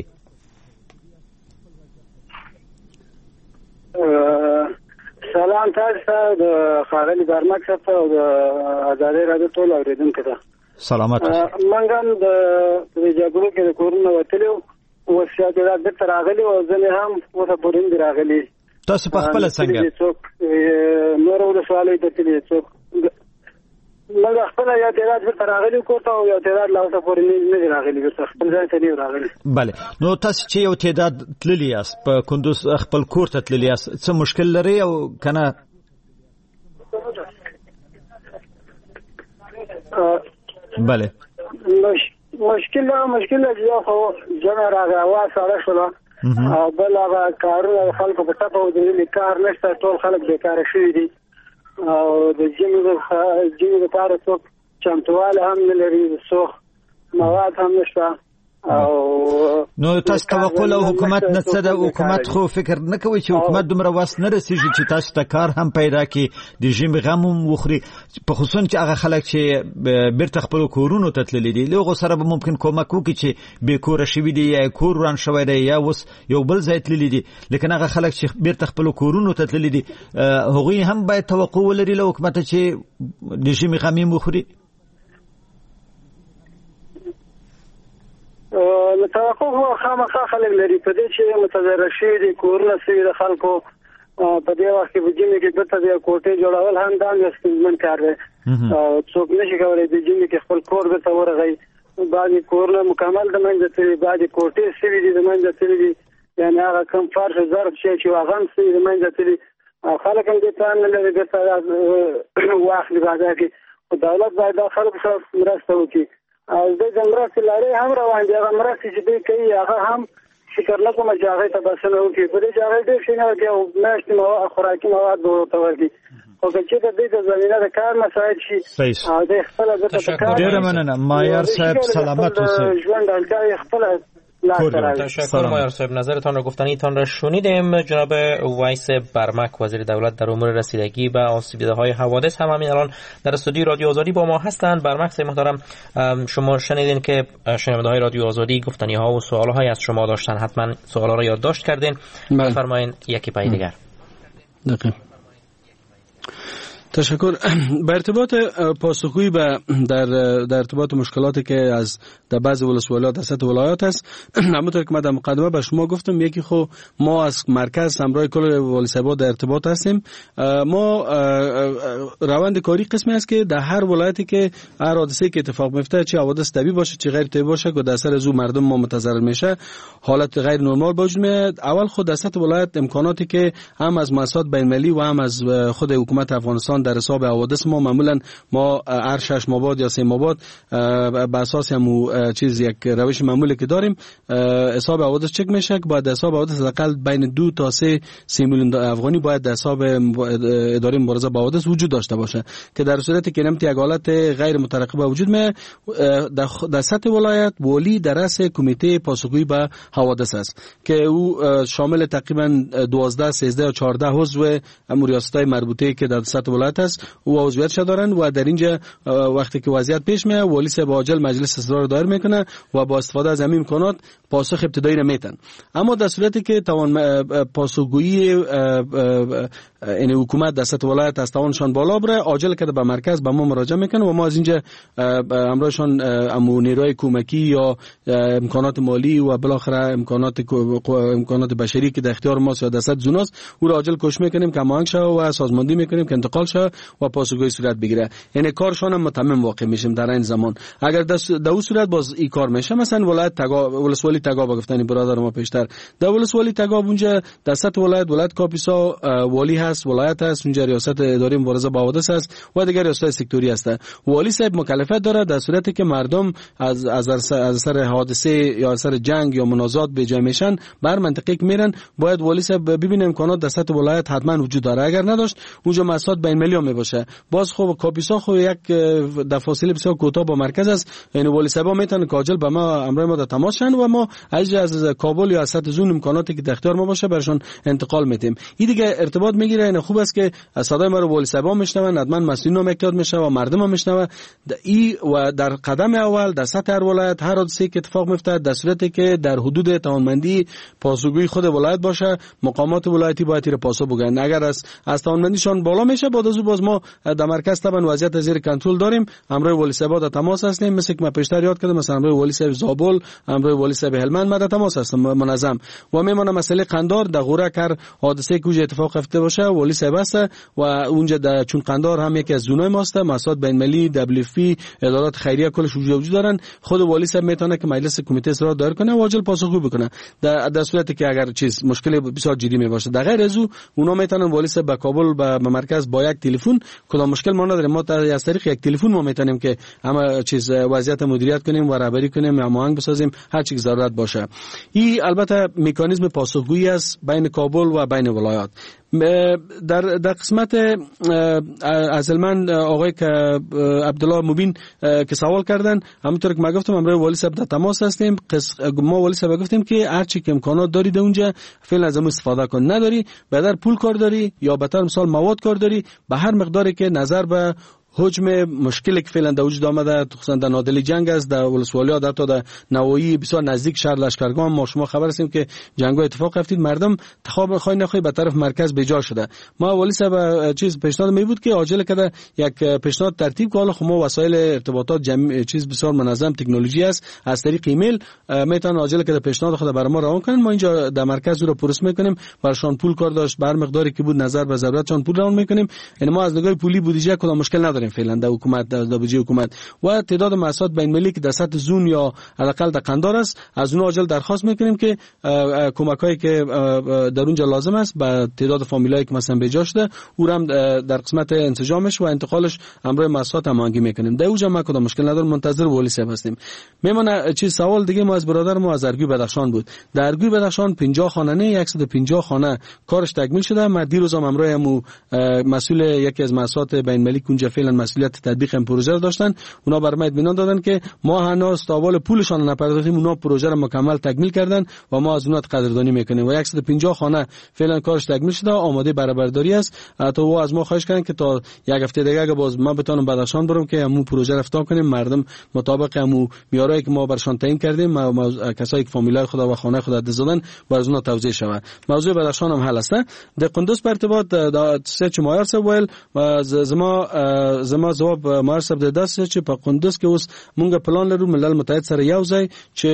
S8: سلام تاسو ته د خاغلی برمک صاحب او د ازادي رادیو ټول اوریدونکو ته
S1: سلامات.
S8: منګ هم د جګړو کې د کورونه وتلو او سیاست د تراغلي او ځنه هم وته پورین دی راغلي.
S1: تاسو په خپل څنګه
S8: نور ول سوالې ته تللی څوک مګر خپل یا تعداد د تراغلي کوته او یا تعداد لا وته پورین نه راغلي د خپل ځای ته دی راغلي.
S1: بله نو تاسو چې یو تعداد تللی یاست په کندوز خپل کور ته تللی یاست څه مشکل لري او کنه؟ بله
S8: مشکل یا خو جمع راغی اواز سره شوله او بل هغه کارونه خلکو په ټاپه ودرېدلي کار نشته ټول خلک بیکاره شوي دي او د جیمې لپاره څوک چمتواله هم نه لري څوک مواد هم نشته او
S1: نو تاسو توقع له حکومت نه څه د حکومت خو فکر نه کوي چې حکومت دومره واس نه رسیږي چې تاسو ته کار هم پیدا کړي د ژمي غم هم وخوري په خصوصا چې هغه خلک چې بیرته خپل کورونو ته تللي دي له سره به ممکن کومک وکړي چې بې کوره شوي دي یا کور وران شوی دی یا اوس یو بل ځای تللي دي لیکن هغه خلک چې بیرته خپل کورونو ته تللي دي هغوی هم باید توقع ولري له حکومت چې د ژمي غم هم وخوري.
S8: توقع هو خامخا خلک لري په دې چې متضرر شوي دي کورونه سوي د خلکو په دې وخت کې په جمعې کې بیرته د کوټې جوړول هم دا یو ستونزمن کار دی او څوک نشي کولی د جمعې کې خپل کور بیرته ورغی. بعضې کورونه مکمل د منځه تللي بعضې کوټې سوي دي د منځه تللي دي یعنې هغه کوم فرش ظرف شی چې هغه هم سوي د منځه تللي او خلک هم دې پلان نه لري بیرته واخلي بازار کې. دولت باید دا خلکو سره مرسته وکړي او د مرستې لارې هم روان دي. هغه مرستې چې دوی کوي هغه هم فکر نه کوم چې هغې ته بسنه وکړي په دې چې هغې ډېر شي نه ورکړي او میاشتې خوراکي مواد به ورته ورکړي خو که چېرته دوی ته زمینه د کار مساعد شي او دوی خپله ځکه په کار
S1: ډېره مننه مایار صاحب سلامت اوسئ.
S8: ژوند اړتیا یې خپله
S2: تشکر مایار صاحب. نظرتان را گفتنیتان را شنیدیم. جناب ویس برمک وزیر دولت در امور رسیدگی به آسیب دیده های حوادث هم همین الان در استودیو رادیو آزادی با ما هستند. برمک صاحب محترم شما شنیدین که شنونده های رادیو آزادی گفتنی ها و سوال های از شما داشتن، حتما سوال ها را یادداشت کردین. بفرمایید یکی پای دیگر.
S3: تشکر. به ارتباط پاسخگویی در ارتباط مشکلاتی که از در بعضی ولسوالیات در سطح ولایات است، همونطور که من در مقدمه به شما گفتم یکی خو ما از مرکز همراه کل ولسوالیات در ارتباط هستیم. ما روند کاری قسمی است که در هر ولایتی که هر حادثه‌ای که اتفاق میفته چه حوادث طبیعی باشه چه غیر طبیعی باشه که در اثر از مردم ما متضرر میشه حالت غیر نرمال به وجود میاد. اول خود در سطح ولایت امکاناتی که هم از مؤسسات بین‌المللی و هم از خود حکومت افغانستان در حساب حوادث معمولا ما هر 6 ماه بعد یا 3 ماه بعد بر اساس هم چیز یک روش معمولی که داریم حساب حوادث چک میشه که باید حساب حوادث حداقل بین 2 تا 3 میلیون افغانی باید در حساب اداره مبارزه با حوادث وجود داشته باشه که در صورتی که نمت یک حالت غیر مترقبه وجود میاد در سطح ولایت ولی در رأس کمیته پاسخگویی به حوادث است که او شامل تقریبا 12 13 یا 14 عضو ریاست‌های مربوطه که در سطح ولایت است او عضویتش دارن و در اینجا وقتی که وضعیت پیش میاد ولی صاحب عاجل مجلس اصلاح رو دایر میکنه و با استفاده از همین امکانات پاسخ ابتدایی نمیتن. اما در صورتی که توان پاسخگویی این حکومت در سطح ولایت از توانشان بالا بره عاجل کرده به مرکز به ما مراجعه میکنه و ما از اینجا امرایشان نیروی کمکی یا امکانات مالی و بالاخره امکانات بشری که در اختیار ما یا در سطح زوناست او را عاجل کوشش میکنیم که هماهنگ شه و سازماندهی میکنیم که انتقال شه و پاسخگویی صورت بگیره. یعنی کارشان هم متمم واقع میشیم در این زمان. اگر در اون صورت باز این کار میشه، مثلا ولسوالی تگاب گفتن برادر ما پیشتر در ولسوالی تگاب اونجا در سطح ولایت کاپیسا والی هست، ولایت هست، اونجا ریاست اداره مبارزه با حوادث هست و دیگر ریاست سکتوری هست. والی صاحب مکلفیت داره در صورتی که مردم از اثر حادثه یا اثر جنگ یا منازعات به جای میشن بر منطقه که میرن، باید والی صاحب ببینه امکانات در سطح ولایت حتما وجود داره. اگر نداشت اونجا مسئولات بین ملی می باشه. باز خوب کاپیسا خو یک در فاصله بسیار کوتاه با مرکز است، یعنی والی صاحب میتونه کاجل به ما امر ما در تماس شن و ما از کابل یا از سطح زون امکاناتی که در اختیار ما باشه برشون انتقال میدیم. این دیگه ارتباط میگیره. این خوب است که صدای ما رو والی صاحب میشنون، حتما مسئولین هم اکتاد میشه و مردم هم میشنون. و در قدم اول در سطح هر ولایت هر حادثه‌ای که اتفاق میفته در صورتی که در حدود توانمندی پاسخگویی خود ولایت باشه، مقامات ولایتی باید این پاسخ بگن. اگر از توانمندیشان بالا میشه بعد از باز ما در مرکز طبعا وضعیت زیر کنترل داریم. امروی والی صاحب در تماس هستیم، مثل که من پیشتر یاد کردم، مثلا امروی والی صاحب زابل، امروی والی صاحب هلمند ما در تماس هستم منظم و میمونه. مسئله قندار در غوره کر حادثه که اتفاق افتاده باشه والی صاحب است و اونجا چون قندار هم یکی از زونای ماست، مسائل بین المللی WFP ادارات خیریه کلش وجود دارن. خود والی صاحب میتونه که مجلس کمیته اصلاح دایر کنه و عاجل پاسخگویی بکنه در صورتی که اگر چیز مشکل بسیار جدی می باشه. در غیر از او اونا میتونن والی صاحب به کابل به مرکز با یک تلفن، کدام مشکل ما نداریم، ما از طریق یک تلفن ما میتونیم که همه چیز وضعیت مدیریت کنیم و رهبری کنیم، هماهنگ بسازیم هر چیز ضرورت باشه. این البته مکانیزم پاسخگویی است بین کابل و بین ولایات. در قسمت از من آقای که عبدالله مبین که سوال کردن، همونطور که ما گفتم امروز والی صاحب در تماس هستیم. ما والی صاحب گفتیم که هر چی که امکانات دارید اونجا فعلا از استفاده کن، نداری بدر پول کار داری یا بهتر مثال مواد کار داری، به هر مقداری که نظر به حجم مشکلی که فعلا در وجود آمده، خصوصا در نادلی جنگ است در ولسوالی‌ها، در تا در نوایی بسیار نزدیک شهر لشکرگاه ما شما خبر هستیم که جنگ‌ها اتفاق افتید، مردم تخاب خواهی نخواهی به طرف مرکز بجا شده. ما والی صاحب چیز پیشنهاد می بود که عاجل کده یک پیشنهاد ترتیب که حالا خب ما وسایل ارتباطات چیز بسیار منظم تکنولوژی است، از طریق ایمیل میتونن عاجل کده پیشنهاد خود برای ما روان کنن. ما اینجا در مرکز رو پروسه میکنیم، برشان پول کار داشت بر مقداری که بود نظر به ضرورتشان پول روان میکنیم. یعنی ما از نگاه پولی بودجه کدام مشکل نداریم فعلا در حکومت، در بودجه حکومت و تعداد مسائل بین المللی که در سطح زون یا حداقل در قندار است، از اون عاجل درخواست میکنیم که کمکایی که در اونجا لازم است به تعداد فامیلایی که مثلا به جا شده او هم در قسمت انسجامش و انتقالش امر مسائل هماهنگی میکنیم. در اونجا ما کدام مشکل نداریم، منتظر والی صاحب هستیم. میمونه چیز سوال دیگه ما از برادر ما از ارگوی بدخشان بود. در ارگوی بدخشان 50 خانه نه 150 خانه کارش تکمیل شده. ما دیروز هم امروز مسئول یکی از مسائل بین المللی اونجا فعلا مسئولیت تطبیق این پروژه داشتن، اونا برام اطمینان دادن که ما هنوز تاوال پولشون نپرداختیم، اونا پروژه رو مکمل تکمیل کردن و ما از اونها قدردانی میکنیم و 150 خانه فعلا کارش تکمیل شده، آماده برآورداری است. تا و از ما خواهش کردن که تا یک هفته دیگه اگه باز ما بتونم بدخشان برم که همون پروژه رو افتتاح کنیم، مردم مطابق همون معیارایی که ما برشان تعیین کردیم، کسایی که فامیلای خدا و خانه خدا دزدن بر از اونها توزیع شود. موضوع بدخشان هم حل است. در قندوز به ارتباط سه چه مایار سوال و زما جواب مایار صاحب د داسې چې په قندوز کې اوس مونږ پلان لرو ملل متحد سره یو ځای چې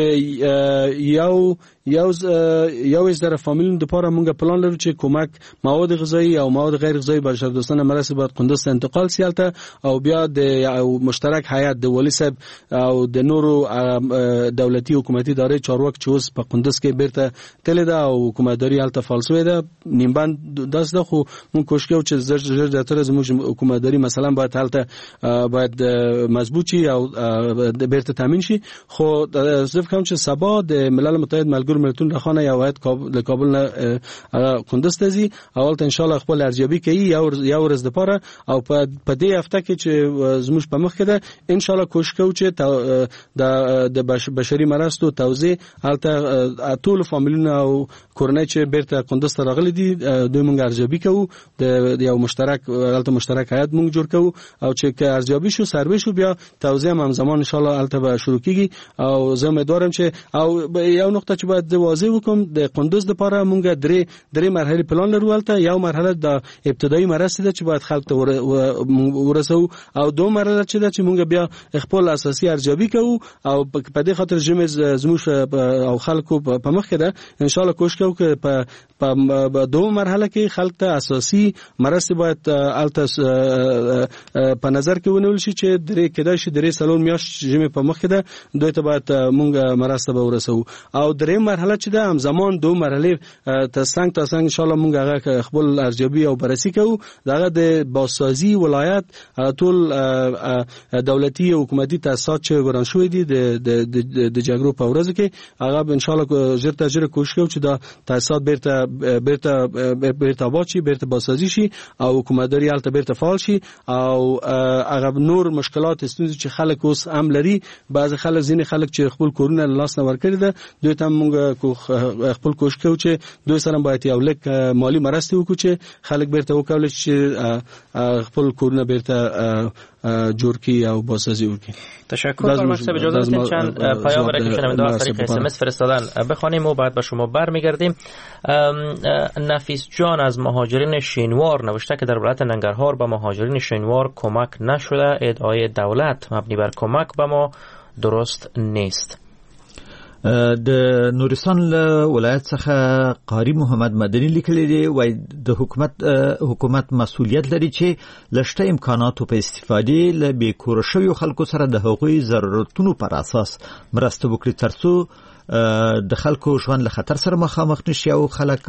S3: یو زره فامیلونو لپاره مونږ پلان لرو چې کومک مواد غذایی او مواد غیر غذایی بشردوستانه مرسته باید قندوز ته انتقال سیالته او بیا د مشترک هیئت د ولی صاحب او د نورو دولتي حکومتي ادارې چارواکي چې اوس په قندوز کې بیرته تللی ده او حکومتداري هلته فالسوې ده نیمبند داس ده، خو مونږ کوشش کوو چې زر زیاتره زموږ حکومتداري مثلا باید هلته باید مضبوط شي او بیرته تامین شي. خو زه فکر کوم چې سبا د ملل متحد ملګرو ملتونو راخانه یو هیئت د کابل نه قندوز ته ځي، اول ته ان شاء الله خپل ارزیابي کوي یو ورځ لپاره او په دې هفته کې چې زموږ په مخ کې ده ان شاء الله کوشش کوو چې د بشري مرستو توزیع هلته ټول فامیلونه او کورنۍ چې بیرته قندوز ته راغلي دي دوی مونږ ارزیابي کوو، د یو مشترک هلته مشترک هیئت مونږ جوړ کوو او چې ارزیابي شو سروې شو بیا توزیع هم زمان ان شاء الله هلته به شروع کیږي. او زه امیدوارم چې او یو نقطه چې باید باید واضح وکم د قندوز لپاره مونږ درې مرحله پلان لرو. ولته یو مرحله د ابتدایي مرسته ده چې باید خلک ته ورسو او دوم مرحله چې ده چې مونږ بیا خپل اساسي ارزیابي کوو او په دې خاطر زموږ او خلکو په مخ کې ده ان شاء الله کوشش کوو چې په دوم مرحله کې خلک ته اساسي مرسته باید الته په نظر کې ونیول شي چې درې سالون میاشت جمع په مخ کې ده دوی ته باید مونږ مرسته به ورسو او درې مرحله چې ده همزمان دو مرحله تاسنګ ان شاء الله مونږ هغه خپل ارزیابي او بررسي کوو. دغه د بازسازي ولایت ټول دولتي او حکومتي تاسیسات چې وران شوې دي د جګړو په ورځ کې هغه ان شاء الله ژر تر ژره کوشش کوو چې دا تاسیسات بیرته آباد شي، بیرته بازسازي شي او حکومتداري هلته بیرته فعال شي او هغه نور مشکلات ستونزې چې خلک اوس هم لري، بعض خلک ځینې خلک چې خپل کورونه لاس نه ورکړي ده دوی ته موږ خپل کوشش کوو چې دوی سره باید یو لک مالی مرسته وکړو چې خلک بیرته وکولای شي خپل کورونه بیرته جور کی او بازسازی وکړي.
S2: تشکر. مکتب اجازه بدید چند پیام برای که شنونده از طریق SMS فرستادن بخوانیم و بعد به شما برمیگردیم. نفیس جان از مهاجرین شینوار نوشته که در ولایت ننگرهار به مهاجرین شینوار کمک نشده، ادعای دولت مبنی بر کمک به ما درست نیست.
S1: د نورستان له ولایت څخه قاری محمد مدني لیکلی دی وای د حکومت مسؤلیت لري چې لشته امکاناتو په استفاده له بیکور شویو خلکو سره د حقوقي ضرورتونو پر اساس مرسته وکړي ترڅو د خلکو ژوند له خطر سره مخامخ نشي او خلک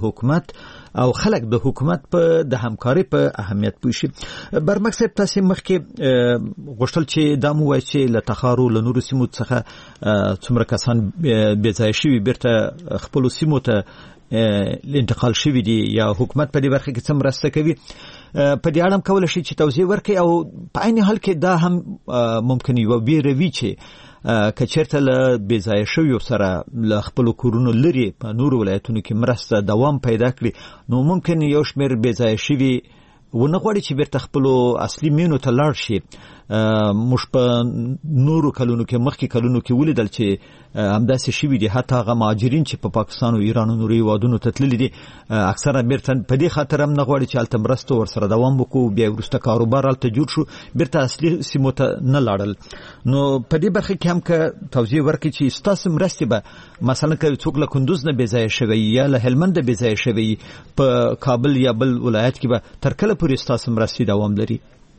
S1: د حکومت په د همکاري په اهمیت پوښي. برمک صاحب تاسو مخکې غوښتل چې دا مو وایي چې له تخارو له نورو سیمو څخه څومره کسان بې ځای شوي بیرته خپل سیمو ته انتقال شوي دي یا حکومت په دې برخه کې څه مرسته کوي، په دې اړه هم کولی شي چې توضیح ورکړي او په عین حال کې دا هم ممکن یو بیره وي چې کچرته له بېځایه شویو سره له خپلو کورونو لرې په نورو ولایتونو کې مرسته دوام پیدا کړي، نو ممکن یو شمېر بېځایه شوي ونه غواړي چې بیرته خپلو اصلي مینو ته لاړ شي. موږ په نورو کلونو کې مخکې کلونو کې ولیدل چې همداسې شوي دي، حتی هغه مهاجرین چې په پاکستان او ایران او نورو هېوادونو ته تللي دي اکثره بیرته په دې خاطر هم نه غواړي چې هلته مرسته ورسره دوام وکړو، بیا وروسته کاروبار هلته جوړ شو بیرته اصلي سیمو ته نه لاړل. نو په دې برخه کې هم که توضیح ورکړي چې ستاسو مرستې به مثلا که څوک له کندوز نه بېځایه شوی یا له هلمند نه بېځایه شوی په کابل یا بل ولایت کې به تر کله پورې ستاسو مرستې دوام لري؟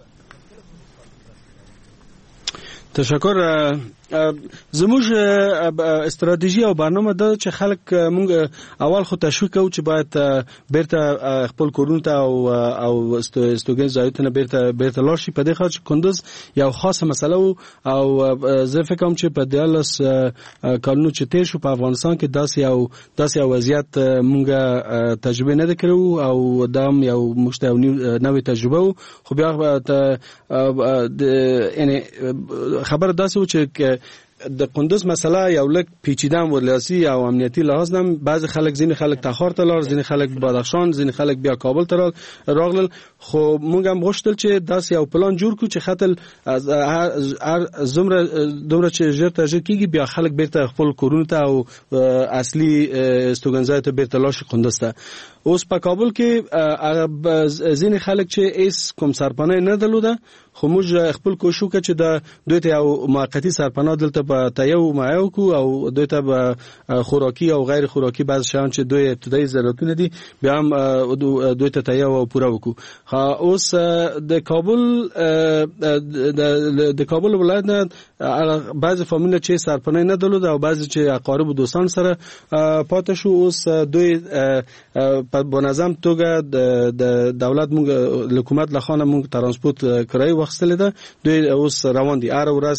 S3: تشکر. زموږ استراتیژي او برنامه ده چې خلک مونږ اول خو تشویق کوو چې باید بیرته خپل کورونو ته او استوګن ځایونو ته بیرته لاړ شي. په دې خاطر کندوز یو خاصه مسله او زه فکر کوم چې په 12 کلونو چې تیر شو په افغانستان کې داسې یو وضعیت مونږ تجربه نه کړو او دا یو مشته نوې تجربه خو بیا یعنی خبر داسې و چې د قندوز مسله یو لک پیچیدم ولسی او امنیتی لحاظ هم بعض خلک ځینې خلک تخار ته لاړ، ځینې خلک بدخشان، ځینې خلک بیا کابل ته راغلل. خو موږ هم غوښتل چې داسې یو پلان جوړ کړو چې خاطر دومره چې ژر تر ژره کېږي بیا خلک بیرته خپل کورونو ته او اصلي استوګنځای ته بیرته لاړ شي قندوز ته. اوس په کابل کې ځینې خلک چې هیڅ کوم سرپناه نه درلوده خو موږ خپل کوشش وکړو چې دوی ته یو موقتی سرپناه دلته په تایو معیو کو او دوی ته به خوراکي او غیر خوراکي بعض شیان چې دوی ابتدایي ضرورتونه دي بیا هم دوی ته تایو او پوره وکړو. اوس د کابل ولایت نه بعض فامیل چې سرپناه نه درلوده او بعض چې اقارب و دوستان سره پاتې شو اوس دوی په منظم توګه د دولت مونږ حکومت لخوا مونږ ترانسپورت کرایه واخیستل ده. دوی اوس روان دي هر ورځ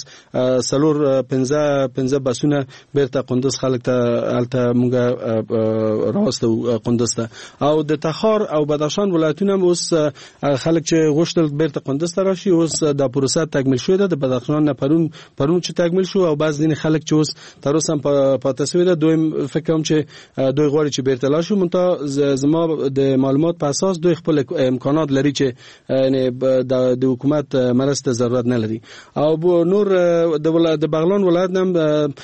S3: 15 بسونه بیرته قندوز خلک ته الته مونږ راوستو قندوز ته او د تخار او بدخشان ولایتونه هم اوس خلک چې غوښتل بیرته قندوز ته راشي اوس د پروسه تکمیل شوې ده. د بدخشان نه پرون پرون چې تکمیل شو او بعض دین خلک چې اوس تر اوسه په تصویر ده. دویم فکر کوم چې دوی غواړي چې بیرته لاړ شو، منتها زما د معلومات په اساس دوی خپل امکانات لري چې د حکومت مرسته ضرورت نه لري. او نور د بغلان ولایت نم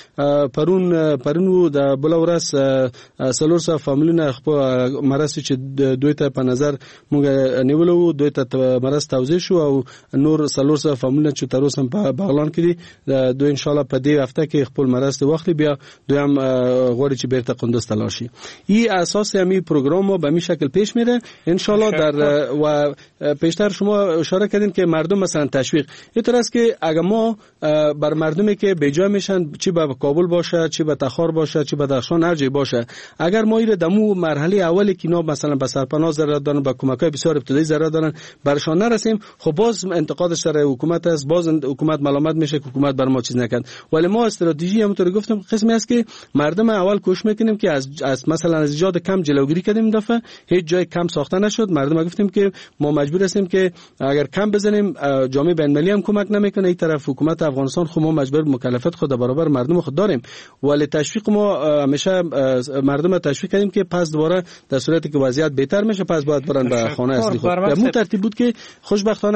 S3: پرون د بل ورځ سلورسه فامیلونه خپل مرسته چې دوی ته په نظر موږ نیولو، دوی ته مرسته توزیع شو او نور سلورسه فامیلونه چې تر اوسه په بغلان کې دي دوی ان شاء الله په دې هفته کې خپل مرسته واخلي، بیا دوی هم غواړي چې بیرته قندوز ته لاړ شي. این اساس همین پروگرام به این شکل پیش میره ان شاء الله. در و پیشتر شما اشاره کردین که مردم مثلا تشویق اینطور است که اگر ما بر مردمی که بیجا میشن، چی به کابل باشه، چی به تخار باشه، چی به درخشان، هر جای باشه، اگر ما این دمو مرحله اولی که اینا مثلا به سرپناه ضرورت دارن، به کمک‌های بسیار ابتدایی ضرورت دارن، برشان نرسیم، خب باز انتقادش سر حکومت است، باز حکومت ملامت میشه که حکومت بر ما چیز نکرد. ولی ما استراتژی همونطور گفتم قسمی است که مردم اول کوشش میکنیم که از مثلا از ایجاد کم جلوگیری کنیم. دفعه هیچ جای کم ساخته نشد. مردم گفتیم که ما مجبور هستیم که اگر کم بزنیم جامعه بین‌المللی هم کمک نمیکنه، این طرف حکومت افغانستان خود ما مجبور مکلفیت خود برابر مردم خود داریم. ولی تشویق ما همیشه مردم تشویق کردیم که پس دوباره در صورتی که وضعیت بهتر میشه پس باید برن به خانه اصلی خود. به ترتیب بود که خوشبختانه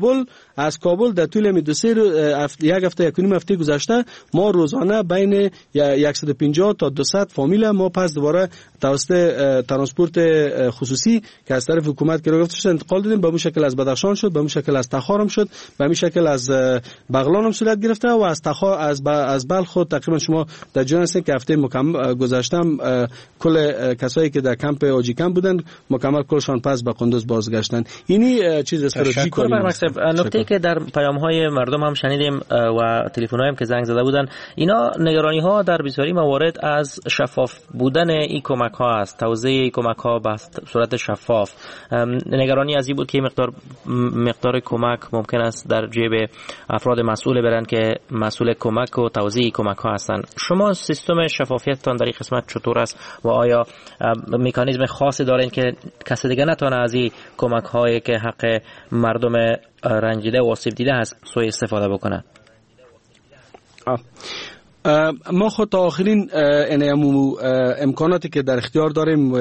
S3: از کابل در طول می 2-3 یک هفته یک نیم هفته گذشته ما روزانه بین 150 تا 200 فامیل ما پس دوباره توسط ترانسپورت خصوصی که از طرف حکومت گرفته شد انتقال دادیم. به اون شکل از بدخشان شد، به اون شکل از تخار شد، به اون شکل از بغلان هم صورت گرفته و از تخار از بلخ تقریبا شما در جریان هستید که هفته مکمل گذشتم کل کسایی که در کمپ اوجی کمپ بودن مکمل کلشان پس به قندوز بازگشتن. اینی چیز استراتژیک کاری
S2: نکته که در پیام‌های مردم هم شنیدیم و تلفن‌هایی هم که زنگ زده بودن، اینا نگرانی‌ها در بسیاری موارد از شفاف بودن این کمک‌ها است، توزیع این کمک‌ها به صورت شفاف. نگرانی از این بود که مقدار کمک ممکن است در جیب افراد مسئول برن که مسئول کمک و توزیع کمک‌ها هستند. شما سیستم شفافیتتان در این قسمت چطور است و آیا مکانیزم خاصی دارین که کسی دیگه نتونه از این کمک‌هایی که حق مردم رنجیده و آسیب دیده هست سوء استفاده بکنه؟
S3: ما خود تا آخرین امکاناتی که در اختیار داریم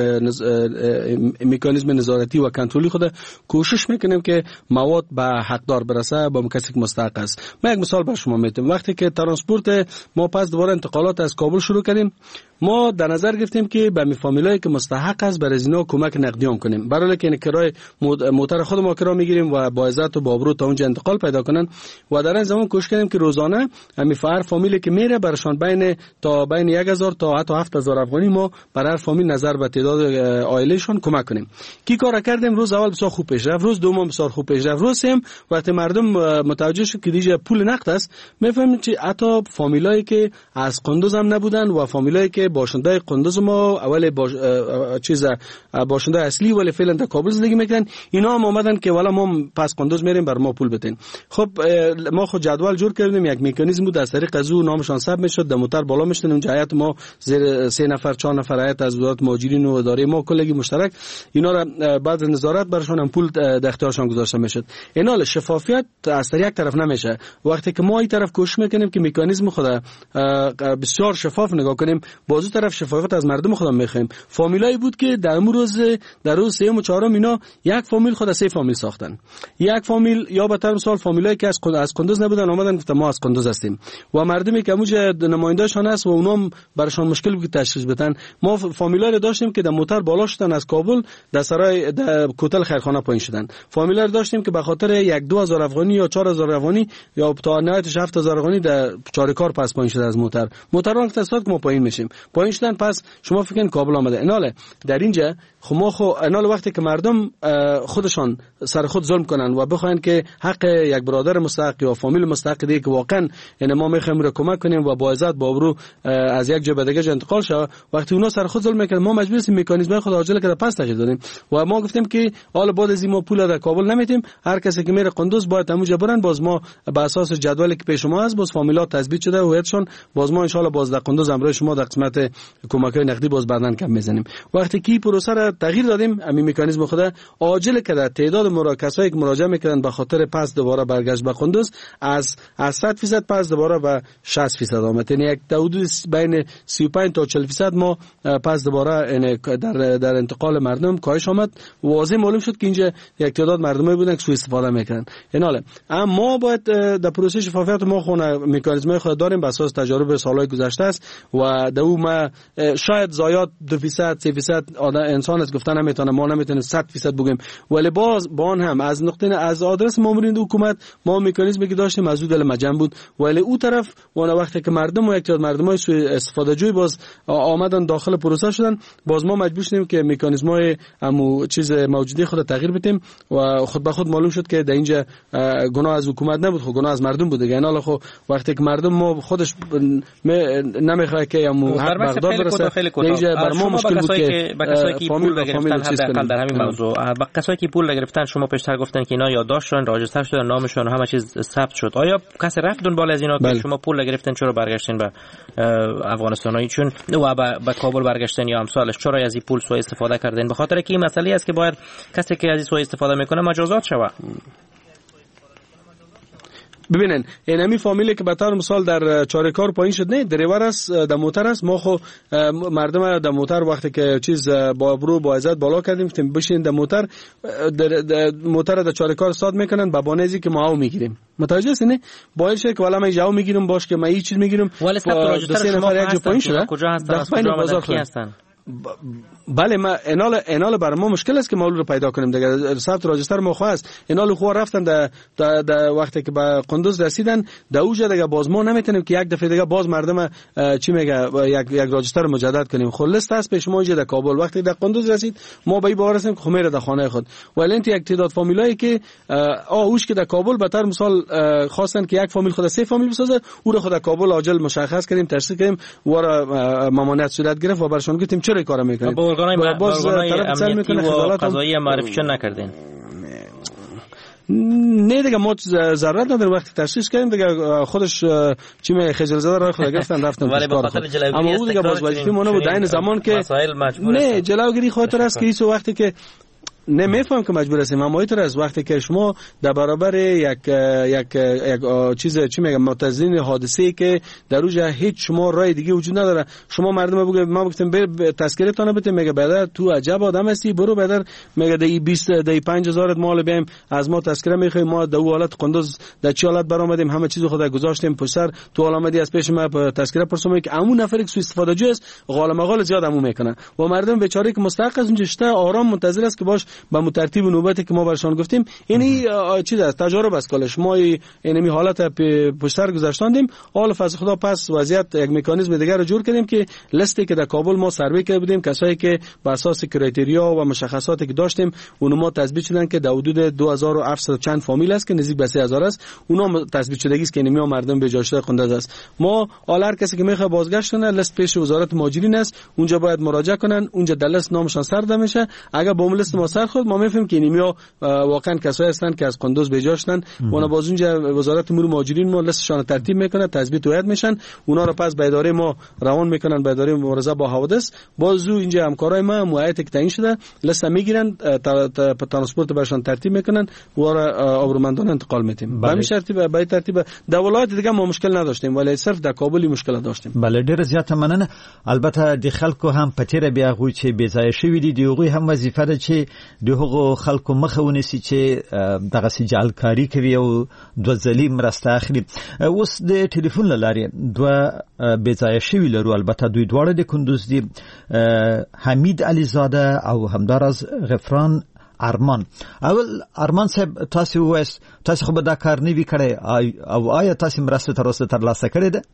S3: مکانیزم نظارتی و کنترلی خود کوشش میکنیم که مواد به حقدار برسه، با کسی که مستحق است. من یک مثال بر شما میتونم. وقتی که ترانسپورت ما پس دوباره انتقالات از کابل شروع کردیم، ما در نظر گرفتیم که به فامیلایی که مستحق است برای اینا کمک نقدی هم کنیم، برای اینکه کرای موتر خود ما کرا میگیریم و با عزت و با آبرو تا اونجا انتقال پیدا کنن و در این زمان کوشش کردیم که روزانه همین هر فامیلی که میره برشان بین 1000 تا حتی 7000 افغانی ما برای هر فامیل نظر به تعداد عائلهشون کمک کنیم. کی کارا کردیم؟ روز اول بسیار خوب پیش رفت، روز دوم بسیار خوب پیش رفت، روز سوم وقتی مردم متوجه شد که دیگه پول نقد است، میفهمیم که حتی فامیلایی که از قندوز هم نبودن و فامیلایی که باشنده قندوز ما اول باشنده اصلی ولی فعلا در کابل زندگی میکنن، اینا هم اومدن که والا ما پس قندوز میریم بر ما پول بدین. خب ما خود جدول جور کردیم، یک مکانیزم بود از طریق از اون نامشان ثبت میشد، در موتر بالا میشدن، اون هیئت ما زیر 3 نفر 4 نفر هیئت از وزارت مهاجرین و اداره ما کلگی مشترک اینا را بعد نظارت برشان هم پول در اختیارشان گذاشته میشد. اینا شفافیت از یک طرف نمیشه. وقتی که ما این طرف کوشش میکنیم که مکانیزم خود بسیار شفاف نگاه کنیم، بازو طرف شفافیت از مردم خودم میخوایم. فامیلایی بود که در روز 3 و 4 اینا یک فامیل خود 3 فامیل ساختن. یک فامیل یا به طور مثال فامیلایی که از قندوز نبودن اومدن گفتن ما از قندوز هستیم و مردمی که موجه نمایندهشان هست و اونام براشون مشکل بود تشخیص بدن. ما فامیلایی داشتیم که در موتر بالا شدن از کابل در سرای در کوتل خیرخانه پایین شدن. فامیلایی داشتیم که به خاطر 1-2 هزار افغانی یا 4000 افغانی یا تا نهایتش 7000 افغانی در چارکار پس پایین شده از موتران اقتصاد که ما پایین میشیم. پایین شدن پس شما فکر کن کابل آمده. ایناله در اینجا اینال وقتی که مردم خودشان سر خود ظلم کنن و بخواین که حق یک برادر مستحق یا فامیل مستحق دیگه که واقعا یعنی ما میخوایم رو کمک کنیم و با عزت با آبرو از یک جا به دیگه انتقال شه، وقتی اونا سر خود ظلم میکنن ما مجبور هستیم مکانیزم خود عاجل که پس تغییر دادیم و ما گفتیم که حالا بعد از این ما پول در کابل نمیدیم، هر کسی که میره قندوز باید همونجا برن. باز ما به اساس جدولی که پیش ما هست باز فامیلات تثبیت شده و هیئتشون باز ما ان شاء الله باز در قندوز امروز شما در قسمت بابت کمک‌های نقدی باز بعداً کم میزنیم. وقتی که پروسه را تغییر دادیم، همین مکانیزم خود عاجل کرده تعداد کسایی که مراجعه میکردن به خاطر پس دوباره برگشت به قندوز از 100% پس دوباره به 60% آمد. یعنی یک حدود بین 35 تا 40% ما پس دوباره در انتقال مردم کاهش آمد. واضح معلوم شد که اینجا یک تعداد مردمی بودن که سوء استفاده میکنن. یعنی اما باید در پروسه شفافیت ما خونه مکانیزم‌های خود داریم بر اساس تجارب سالهای گذشته است و در ما شاید زایات 2% 3% انسان از گفتن نمیتونه، ما نمیتونیم 100% بگیم، ولی باز با آن هم از نقطه از آدرس مامورین حکومت ما مکانیزمی که داشتیم از دل مجمع بود، ولی او طرف اون وقتی که مردم و یک تعداد مردمای سوء استفاده جوی باز آمدن داخل پروسه شدن، باز ما مجبور شدیم که مکانیزم‌های همو چیز موجودی خود تغییر بدیم و خود به خود معلوم شد که در اینجا گناه از حکومت نبود، خود گناه از مردم بود. یعنی حالا خب وقتی که مردم ما خودش نمیخواد که همو حق بغداد برسه، اینجا بر ما مشکل بود که
S2: با کسایی که پول گرفتن حداقل در همین موضوع با کسایی که پول گرفتن شما پیشتر گفتن که اینا یادداشت شدن، راجستر شدن، نامشون همه چیز ثبت شد. آیا کسی رفت دنبال از اینا که شما پول گرفتن چرا برگشتین به افغانستان چون و به کابل برگشتن یا امثالش، چرا از این پول سوء استفاده کردین؟ به خاطر که این مسئله است که باید کسی که از این سوء استفاده میکنه مجازات شود.
S3: ببینن این همین فامیلی که به طور مثال در چاره‌کار پایین شد، نه دریور است، در موتر است، ما خو مردم در موتر وقتی که چیز با ابرو با عزت بالا کردیم گفتیم بشین در موتر، موتر در چاره‌کار استاد میکنن با بانیزی که ما میگیریم. متوجه هستین؟ باعث که والا من جاو میگیرم باش که من هیچ چیز میگیرم،
S2: ولی سه نفر یک جا پایین شده
S3: کجا هستن؟ بله ما انال برای ما مشکل است که مولود رو پیدا کنیم دیگه. ثبت راجستر ما خواست انال خو رفتن در وقتی که به قندوز رسیدن در اوجه دیگه باز ما نمیتونیم که یک دفعه دیگه باز مردم چی میگه یک راجستر مجدد کنیم. خلاص است پیش ما اینجا در کابل وقتی در قندوز رسید ما به این باور هستیم که خمیر در خانه خود، ولی انت یک تعداد فامیلایی که اوش که در کابل به طور مثال خواستن که یک فامیل خود 3 فامیل بسازه، او رو خود در کابل عاجل مشخص کردیم، تشخیص کردیم و ممانعت صورت گرفت و برشون گفتیم چرا کار میکنید؟
S2: با ارگانای امنیتی و قضایی معرفی نکردین؟
S3: نه دیگه ما ضرورت نداره، وقتی تشخیص کردیم دیگه خودش چی می خجل زده را خود گرفتن رفتن.
S2: ولی به خاطر جلوگیری
S3: اما او دیگه باز وظیفه ما بود این زمان که نه جلوگیری خاطر است که ایسو وقتی که نمیفهم که مجبور هستیم، اما اینطور از وقتی که شما در برابر یک چیز چی میگم متزین حادثه‌ای که در اوج هیچ شما راه دیگه وجود نداره، شما مردم بگید ما گفتیم تذکرتون بده، میگه بعد تو عجب آدم هستی برو بعد میگه دی 20 دی 5000 مال بیم از ما تذکره میخوای، ما در حالت قندوز در چه حالت برآمدیم همه چیزو خود گذاشتیم پسر تو علامتی از پیش ما تذکره پرسوم که همون نفری که سوء استفاده جو است غال مغال زیاد همون میکنه و مردم بیچاره که مستحق از اونجا شته آرام منتظر است که باش با ترتیب نوبتی که ما برشان گفتیم اینی چیز است تجارب است کالش ما اینمی حالت پشتر گذاشتاندیم. حالا فضل خدا پس وضعیت یک مکانیزم دیگر رو جور کردیم که لیستی که در کابل ما سروی کرده بودیم کسایی که بر اساس کرایتریا و مشخصاتی که داشتیم اونها ما تثبیت شدن که در حدود 2700 چند فامیل است که نزدیک به 3000 است، اونها تثبیت شدگی است که اینمی مردم به جاشته قندوز است. ما حالا هر کسی که میخواد بازگشت کنه لیست پیش وزارت مهاجرین است، اونجا باید مراجعه کنن، اونجا در لیست نامشان سرد میشه. اگر با اون لیست ما سر خود ما میفهمیم که اینیا واقعا کسایی هستند که از قندوز به جاشتن، اونا باز اونجا وزارت امور مهاجرین ما لیستشان ترتیب میکنه، تثبیت هویت میشن، اونا رو پس به اداره ما روان میکنن، به اداره مبارزه با حوادث. بازو اینجا همکارای ما موایت که تعیین شده لیست میگیرن، ترانسپورت برشان ترتیب میکنن و آبرومندان انتقال میدیم. به همین ترتیب به ترتیب در ولایت دیگه ما مشکل نداشتیم ولی صرف در کابل مشکل داشتیم.
S1: بله ډیر زیات مننه. البته د خلکو هم پتیره بیا غوي چې بې ځای شوی دي دوی هم وظیفه ده چې دغه خلکو مخه ونیسي چې دغه سجال کاری کوي او د ځلی مرسته اخلي. اوس د ټلیفون لارې دوه بې ځای شوی لرو، البته دوی دواړه د کندوز دي، حمید علیزاده او همدارز غفران ارمان. اول ارمان صاحب تاسو وایس تاسو خو به دا کار نه وی کړی او آیا تاسو مرسته تر اوسه ترلاسه کړی ده؟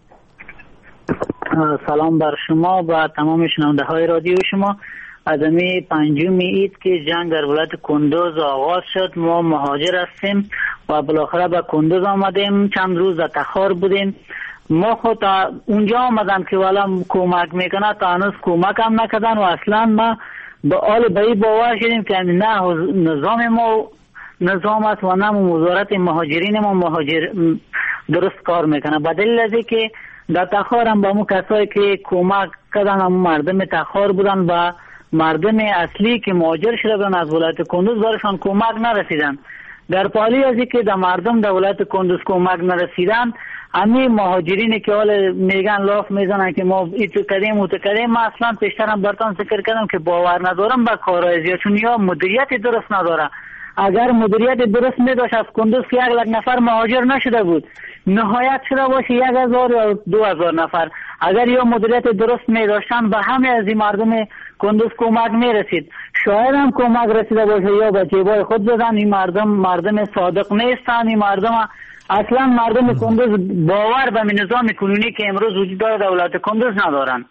S9: سلام بر شما و تمام شنونده های رادیو شما. از امی 5 عید که جنگ در ولایت کندوز آغاز شد ما مهاجر هستیم و بالاخره به کندوز آمدیم، چند روز در تخار بودیم. ما خود اونجا آمدم که والا کمک میکنه تا هنوز کمک هم نکردن و اصلا ما به آل بایی باور شدیم که نه نظام ما نظام است و نه وزارت مهاجرین ما درست کار میکنه. بدلیل از که در تخار هم با مو کسایی که کمک کردن هم مردم تخار بودن و مردم اصلی که مهاجر شده بودن از ولایت کندوز برشان کمک نرسیدن. در پالی ازی که در مردم در ولایت کندوز کمک نرسیدن، همین مهاجرینی که حال میگن لاف میزنن که ما ایتو کردیم اوتو کردیم، ما اصلا پیشترم براتون ذکر کردم که باور ندارم به کارهای زیاد، چون یا مدیریت درست نداره. اگر مدیریت درست میداشت از کندوز که 100,000 نفر مهاجر نشده بود، نهایت شده باشه 1,000 یا 2,000 نفر. اگر یا مدیریت درست میداشتن به همه از این مردم کندوز کمک میرسید. شاید هم کمک رسیده باشه یا به جیبای خود زدن. این مردم صادق نیستن. این مردم اصلا مردم کندوز باور به نظام کنونی که امروز وجود داره دولت کندوز ندارن.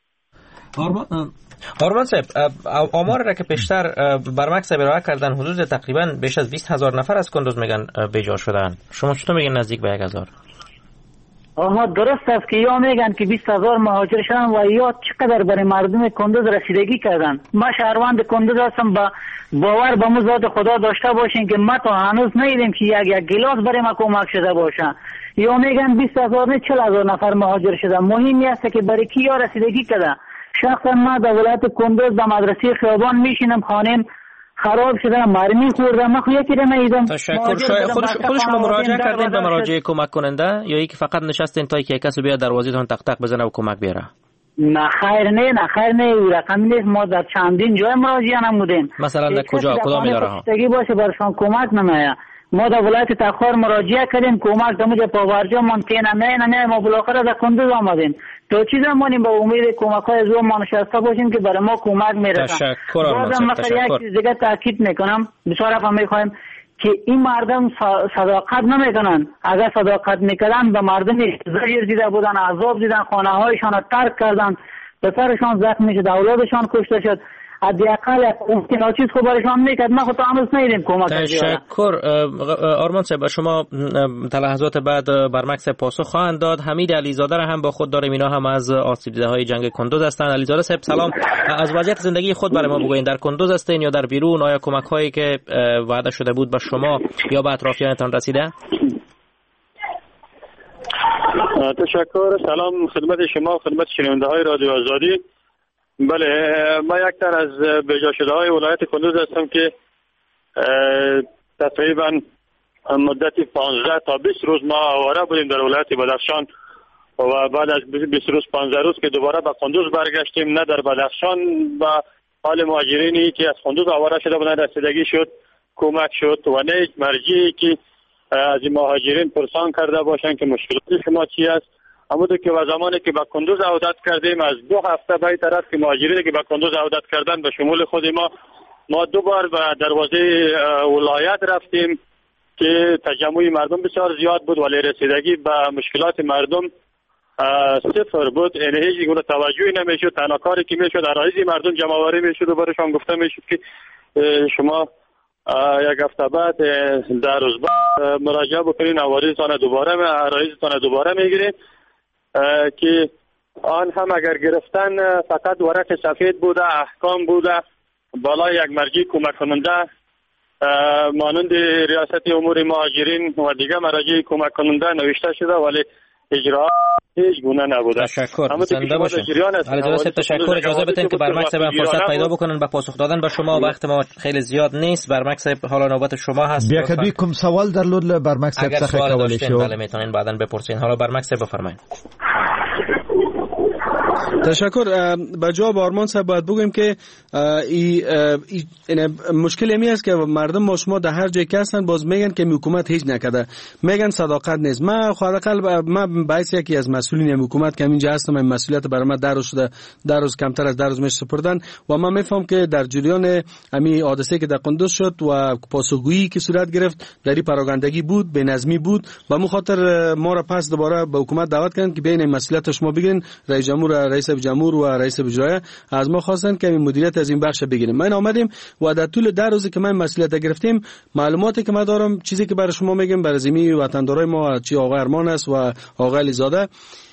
S2: آرمان صاحب، آمار را که پیشتر برمک صاحب ارائه کردن، حدود تقریبا بیش از 20,000 نفر از کندوز میگن بیجا شدن. شما چطور میگن نزدیک به 1,000؟
S9: آها، درست است که یا میگن که 20,000 مهاجر شدن و یا چقدر برای مردم کندوز رسیدگی کردن. ما شهروند کندوز هستم، با باور به ذات خدا داشته باشین که ما تا هنوز ندیدیم که یک گلاس برای ما کمک شده باشه. یا میگن 20,000 نه 40,000 نفر مهاجر شدن. مهمی است که برای کی یا رسیدگی کرده. شخصا ما در ولایت کندوز در مدرسه خیابان میشینم، خانم خراب شده، مرمی خورده، ما یکی رو ندیدم.
S2: تشکر. خود شما مراجعه کردین به مراجع کمک کننده یا اینکه فقط نشستین تا که کسی بیاد دروازه‌تون تق تق بزنه و کمک بیاره؟
S9: نه خیر نه رقمی نیست. ما در چندین جای مراجعه نمودیم.
S2: مثلا در کجا؟ کدام اداره ها؟
S9: تگی باشه برشان کمک نمیاد. ما در ولایت تخار مراجعه کردیم، کمک دموجه پاورجا منطقه نه ما بالاخره در کندوز آمدیم. تو چیز مانیم به امید کمک های از او ما نشسته باشیم که برای ما کمک میرسن. بازم مثلا یک چیز دیگه تاکید میکنم، بسیار افهم میخوایم که این مردم صداقت نمیکنن. اگر صداقت میکردن به مردم زجر دیده بودن، عذاب دیدن، خانه هایشان را ترک کردن، پسرشان زخمی شد، اولادشان کشته شد، حداقل اون چیز خو برشان میکرد. ما خود هنوز ندیدیم کمک.
S2: تشکر. آرمان صاحب، شما لحظات بعد برمک صاحب پاسخ خواهند داد. حمید علیزاده را هم با خود داریم، اینا هم از آسیب دیده های جنگ کندوز هستند. علیزاده صاحب سلام. از وضعیت زندگی خود برای ما بگوین. در کندوز هستین یا در بیرون؟ آیا کمک هایی که وعده شده بود به شما یا به اطرافیانتان رسیده؟
S10: تشکر. سلام خدمت شما، خدمت شنونده های رادیو آزادی. بله، ما یک تن از بیجا شده های ولایت کندوز هستم که تقریبا مدتی 15 تا 20 روز ما آواره بودیم در ولایت بدخشان و بعد از 20 روز 15 روز که دوباره به کندوز برگشتیم. نه در بدخشان به حال مهاجرینی که از کندوز آواره شده بودن رسیدگی شد، کمک شد و نه مرجعی که از این مهاجرین پرسان کرده باشن که مشکلات شما چی است. همونطور که و زمانی که به کندوز عودت کردیم، از 2 هفته به طرف که مهاجرینی که به کندوز عودت کردن به شمول خود ما 2 بار به دروازه ولایت رفتیم که تجمع مردم بسیار زیاد بود ولی رسیدگی به مشکلات مردم صفر بود. یعنی هیچ گونه توجهی نمیشد. تنها کاری که میشد عرایض مردم جمع آوری میشد و برشان گفته میشد که شما یک هفته بعد در روزبه مراجعه بکنین، عرایضتان دوباره میگیرین که آن هم اگر گرفتن فقط ورق سفید بوده، احکام بوده، بالای یک مرجع کمک کننده مانند ریاست امور مهاجرین و دیگه مراجع کمک کننده نوشته شده ولی اجرا هیچ گونه نبوده.
S2: تشکر. زنده باشین. علیزاده صاحب تشکر. اجازه بدین که برمک صاحب فرصت پیدا بکنن به پاسخ دادن به شما. وقت ما خیلی زیاد نیست. برمک صاحب حالا نوبت شما هست.
S1: بیا که کوم سوال در لول برمک صاحب څخه کولای شو.
S2: بله میتونین بعداً بپرسین. حالا برمک صاحب بفرمایید.
S3: تشکر. به جواب آرمان صاحب باید بگویم که این مشکل امی است که مردم ما شما در هر جای که هستن باز میگن که حکومت هیچ نکرده، میگن صداقت نیست. من خوداقل من باعث یکی از مسئولین حکومت که اینجا هستم، این مسئولیت برای من در روز شده، در روز کمتر از در روز میش سپردن و من میفهم که در جریان امی حادثه که در کندوز شد و پاسخگویی که صورت گرفت در این پراگندگی بود، بے نظمی بود و مو خاطر ما را پس دوباره به حکومت دعوت کردن که بین این مسئولیت شما بگیرین. رئیس جمهور و رئیس اجرایی از ما خواستن که مدیریت از این بخش بگیریم. من آمدیم و در طول در روزی که من مسئولیت گرفتیم، معلوماتی که من دارم، چیزی که برای شما میگم، برای زمین وطندارای ما چی آقای ارمان است و آقای علیزاده،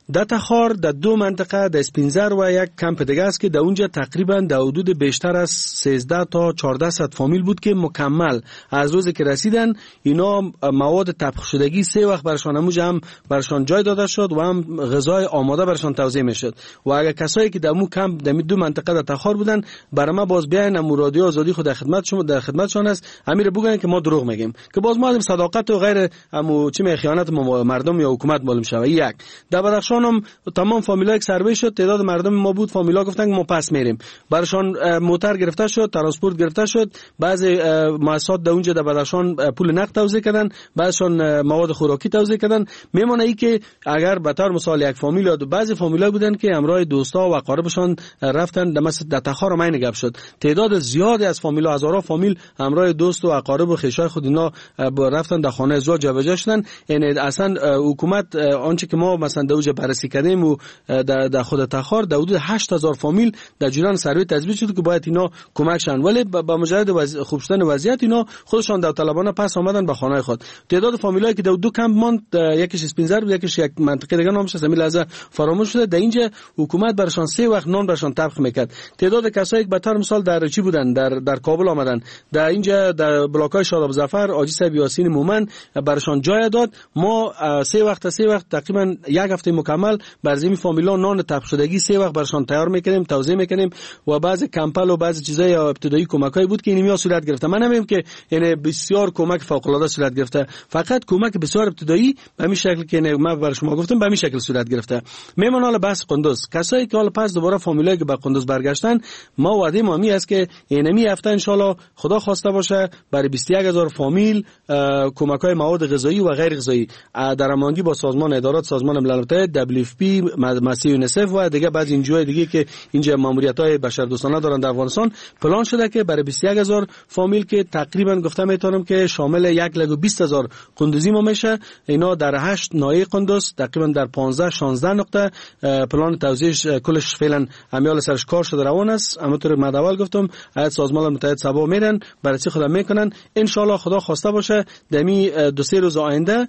S3: در تخار در دو منطقه در اسپینزر و یک کمپ دیگه است که در اونجا تقریبا در حدود بیشتر از 13 تا 1400 فامیل بود که مکمل از روزی که رسیدن اینا مواد طبخ شدگی 3 وقت برشان هم برشان جای داده شد و هم غذای آماده برشان توزیع میشد. و اگر کسایی که در مو کمپ در دو منطقه در تخار بودن برای ما باز بیاین ام رادیو آزادی خود در خدمتشان است امیر بگن که ما دروغ میگیم که باز ما صداقت و غیر ام چی خیانت مردم یا حکومت معلوم شوه. یک در بدخشان هم تمام فامیل‌ها یک سروی شد، تعداد مردم ما بود، فامیل‌ها گفتن ما پس میریم، برشان موتر گرفته شد، ترانسپورت گرفته شد، بعضی مؤسسات در اونجا در بدخشان پول نقد توزیع کردن، بعضشون مواد خوراکی توزیع کردن. میمونه ای که اگر به طور مثال یک فامیل یا بعضی فامیل‌ها بودن که همراه دوستا و اقاربشان رفتن در تخار ماین گپ شد، تعداد زیادی از فامیل‌ها هزارها فامیل همراه دوست و اقارب و خویشای خود اینا رفتن در خانه ازدواج جابجا شدن. یعنی اصلا حکومت آنچه که ما مثلا در اونجا بررسی کردیم و در خود تخار در حدود 8000 فامیل در جریان سروی تثبیت شد که باید اینا کمک شن، ولی با مجرد خوب شدن وضعیت اینا خودشان داوطلبانه پس آمدن به خانه خود. تعداد فامیلایی که در دو کمپ ماند، یکیش اسپینزر بود، یکیش یک منطقه دیگه نامش از همین لحظه فراموش شده، در اینجا حکومت برشان 3 وقت نان برشان طبخ میکرد. تعداد کسایی که به طور مثال در چی بودن در کابل آمدن، در اینجا در بلاک‌های شاداب ظفر حاجی صاحب یاسین مومن برشان جای داد. ما 3 وقت تقریبا یک هفته مکمل بر زمین فامیلا نان طبخ شدگی 3 وقت برشان تیار میکنیم، توزیع میکنیم و بعضی کمپل و بعضی چیزای ابتدایی کمکای بود که اینیا صورت گرفته. من نمیگم که یعنی بسیار کمک فوق العاده صورت گرفته، فقط کمک بسیار ابتدایی به همین شکل که ما بر شما گفتم به همین شکل صورت گرفته. میمونه حالا بحث قندوز. کسایی که حالا پس دوباره فامیلایی که به قندوز برگشتن، ما وعده ما است که اینمی هفته ان شاء الله خدا خواسته باشه برای 21000 فامیل کمکای مواد غذایی و غیر غذایی در هماهنگی با سازمان ادارات سازمان ملل متحد، WFP، مسیح یونیسف و دیگه بعضی انجیوهای دیگه که اینجا ماموریت‌های بشردوستانه دارن در افغانستان، پلان شده که برای 21000 فامیل که تقریبا گفتم میتونم که شامل 1,20,000 قندوزی ما میشه، اینا در 8 ناحیه قندوز تقریبا در 15-16 نقطه پلان توزیع کلش فعلا امیال سرش کار شده روان است. همونطور که اول گفتم از سازمان متحد سبا میرن بررسی خودم میکنن. ان شاء الله خدا خواسته باشه دمی 2-3 روز آینده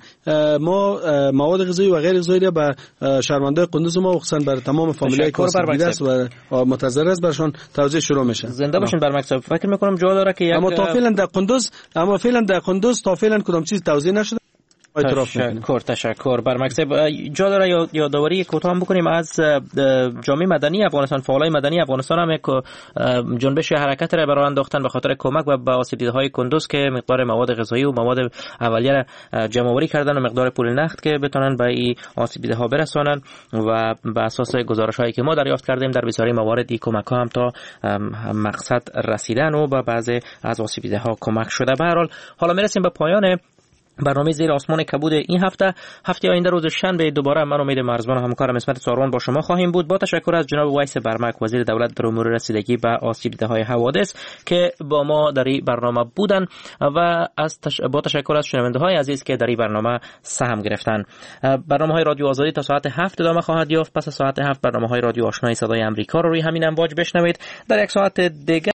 S3: ما مواد غذایی و غیر غذایی را به شهروندان قندوز ما خصوصا بر تمام فامیلای که است و متضرر است برشان توزیع شروع میشه.
S2: زنده باشین بر مکتب. فکر میکنم جا داره که
S3: اما تا فعلا در قندوز تا فعلا کدام چیز توزیع نشده.
S2: تشکر بر مکتب. جا داره یادآوری کوتاه بکنیم از جامعه مدنی افغانستان، فعالای مدنی افغانستان هم یک جنبش حرکت را برای انداختن به خاطر کمک و به آسیب‌دیده‌های کندوز که مقدار مواد غذایی و مواد اولیه را جمع آوری کردن و مقدار پول نقد که بتونن به این آسیب‌دیده‌ها برسونن و به اساس گزارش‌هایی که ما دریافت کردیم در بسیاری موارد این کمک‌ها هم تا مقصد رسیدن و به بعضی از آسیب‌دیده‌ها کمک شده. به هر حال حالا میرسیم به پایان برنامه زیر آسمان کبود این هفته آینده روز شنبه دوباره من امید مرزبان و همکارم اسمت ساروان با شما خواهیم بود. با تشکر از جناب ویس برمک وزیر دولت در امور رسیدگی به آسیب‌دیده‌های حوادث که با ما در این برنامه بودن و با تشکر از شنونده‌های عزیز که در این برنامه سهم گرفتن. برنامه‌های رادیو آزادی تا ساعت 7 ادامه خواهد یافت. پس از ساعت 7 برنامه‌های رادیو آشنای صدای آمریکا رو روی همین امواج بشنوید. در یک ساعت دیگه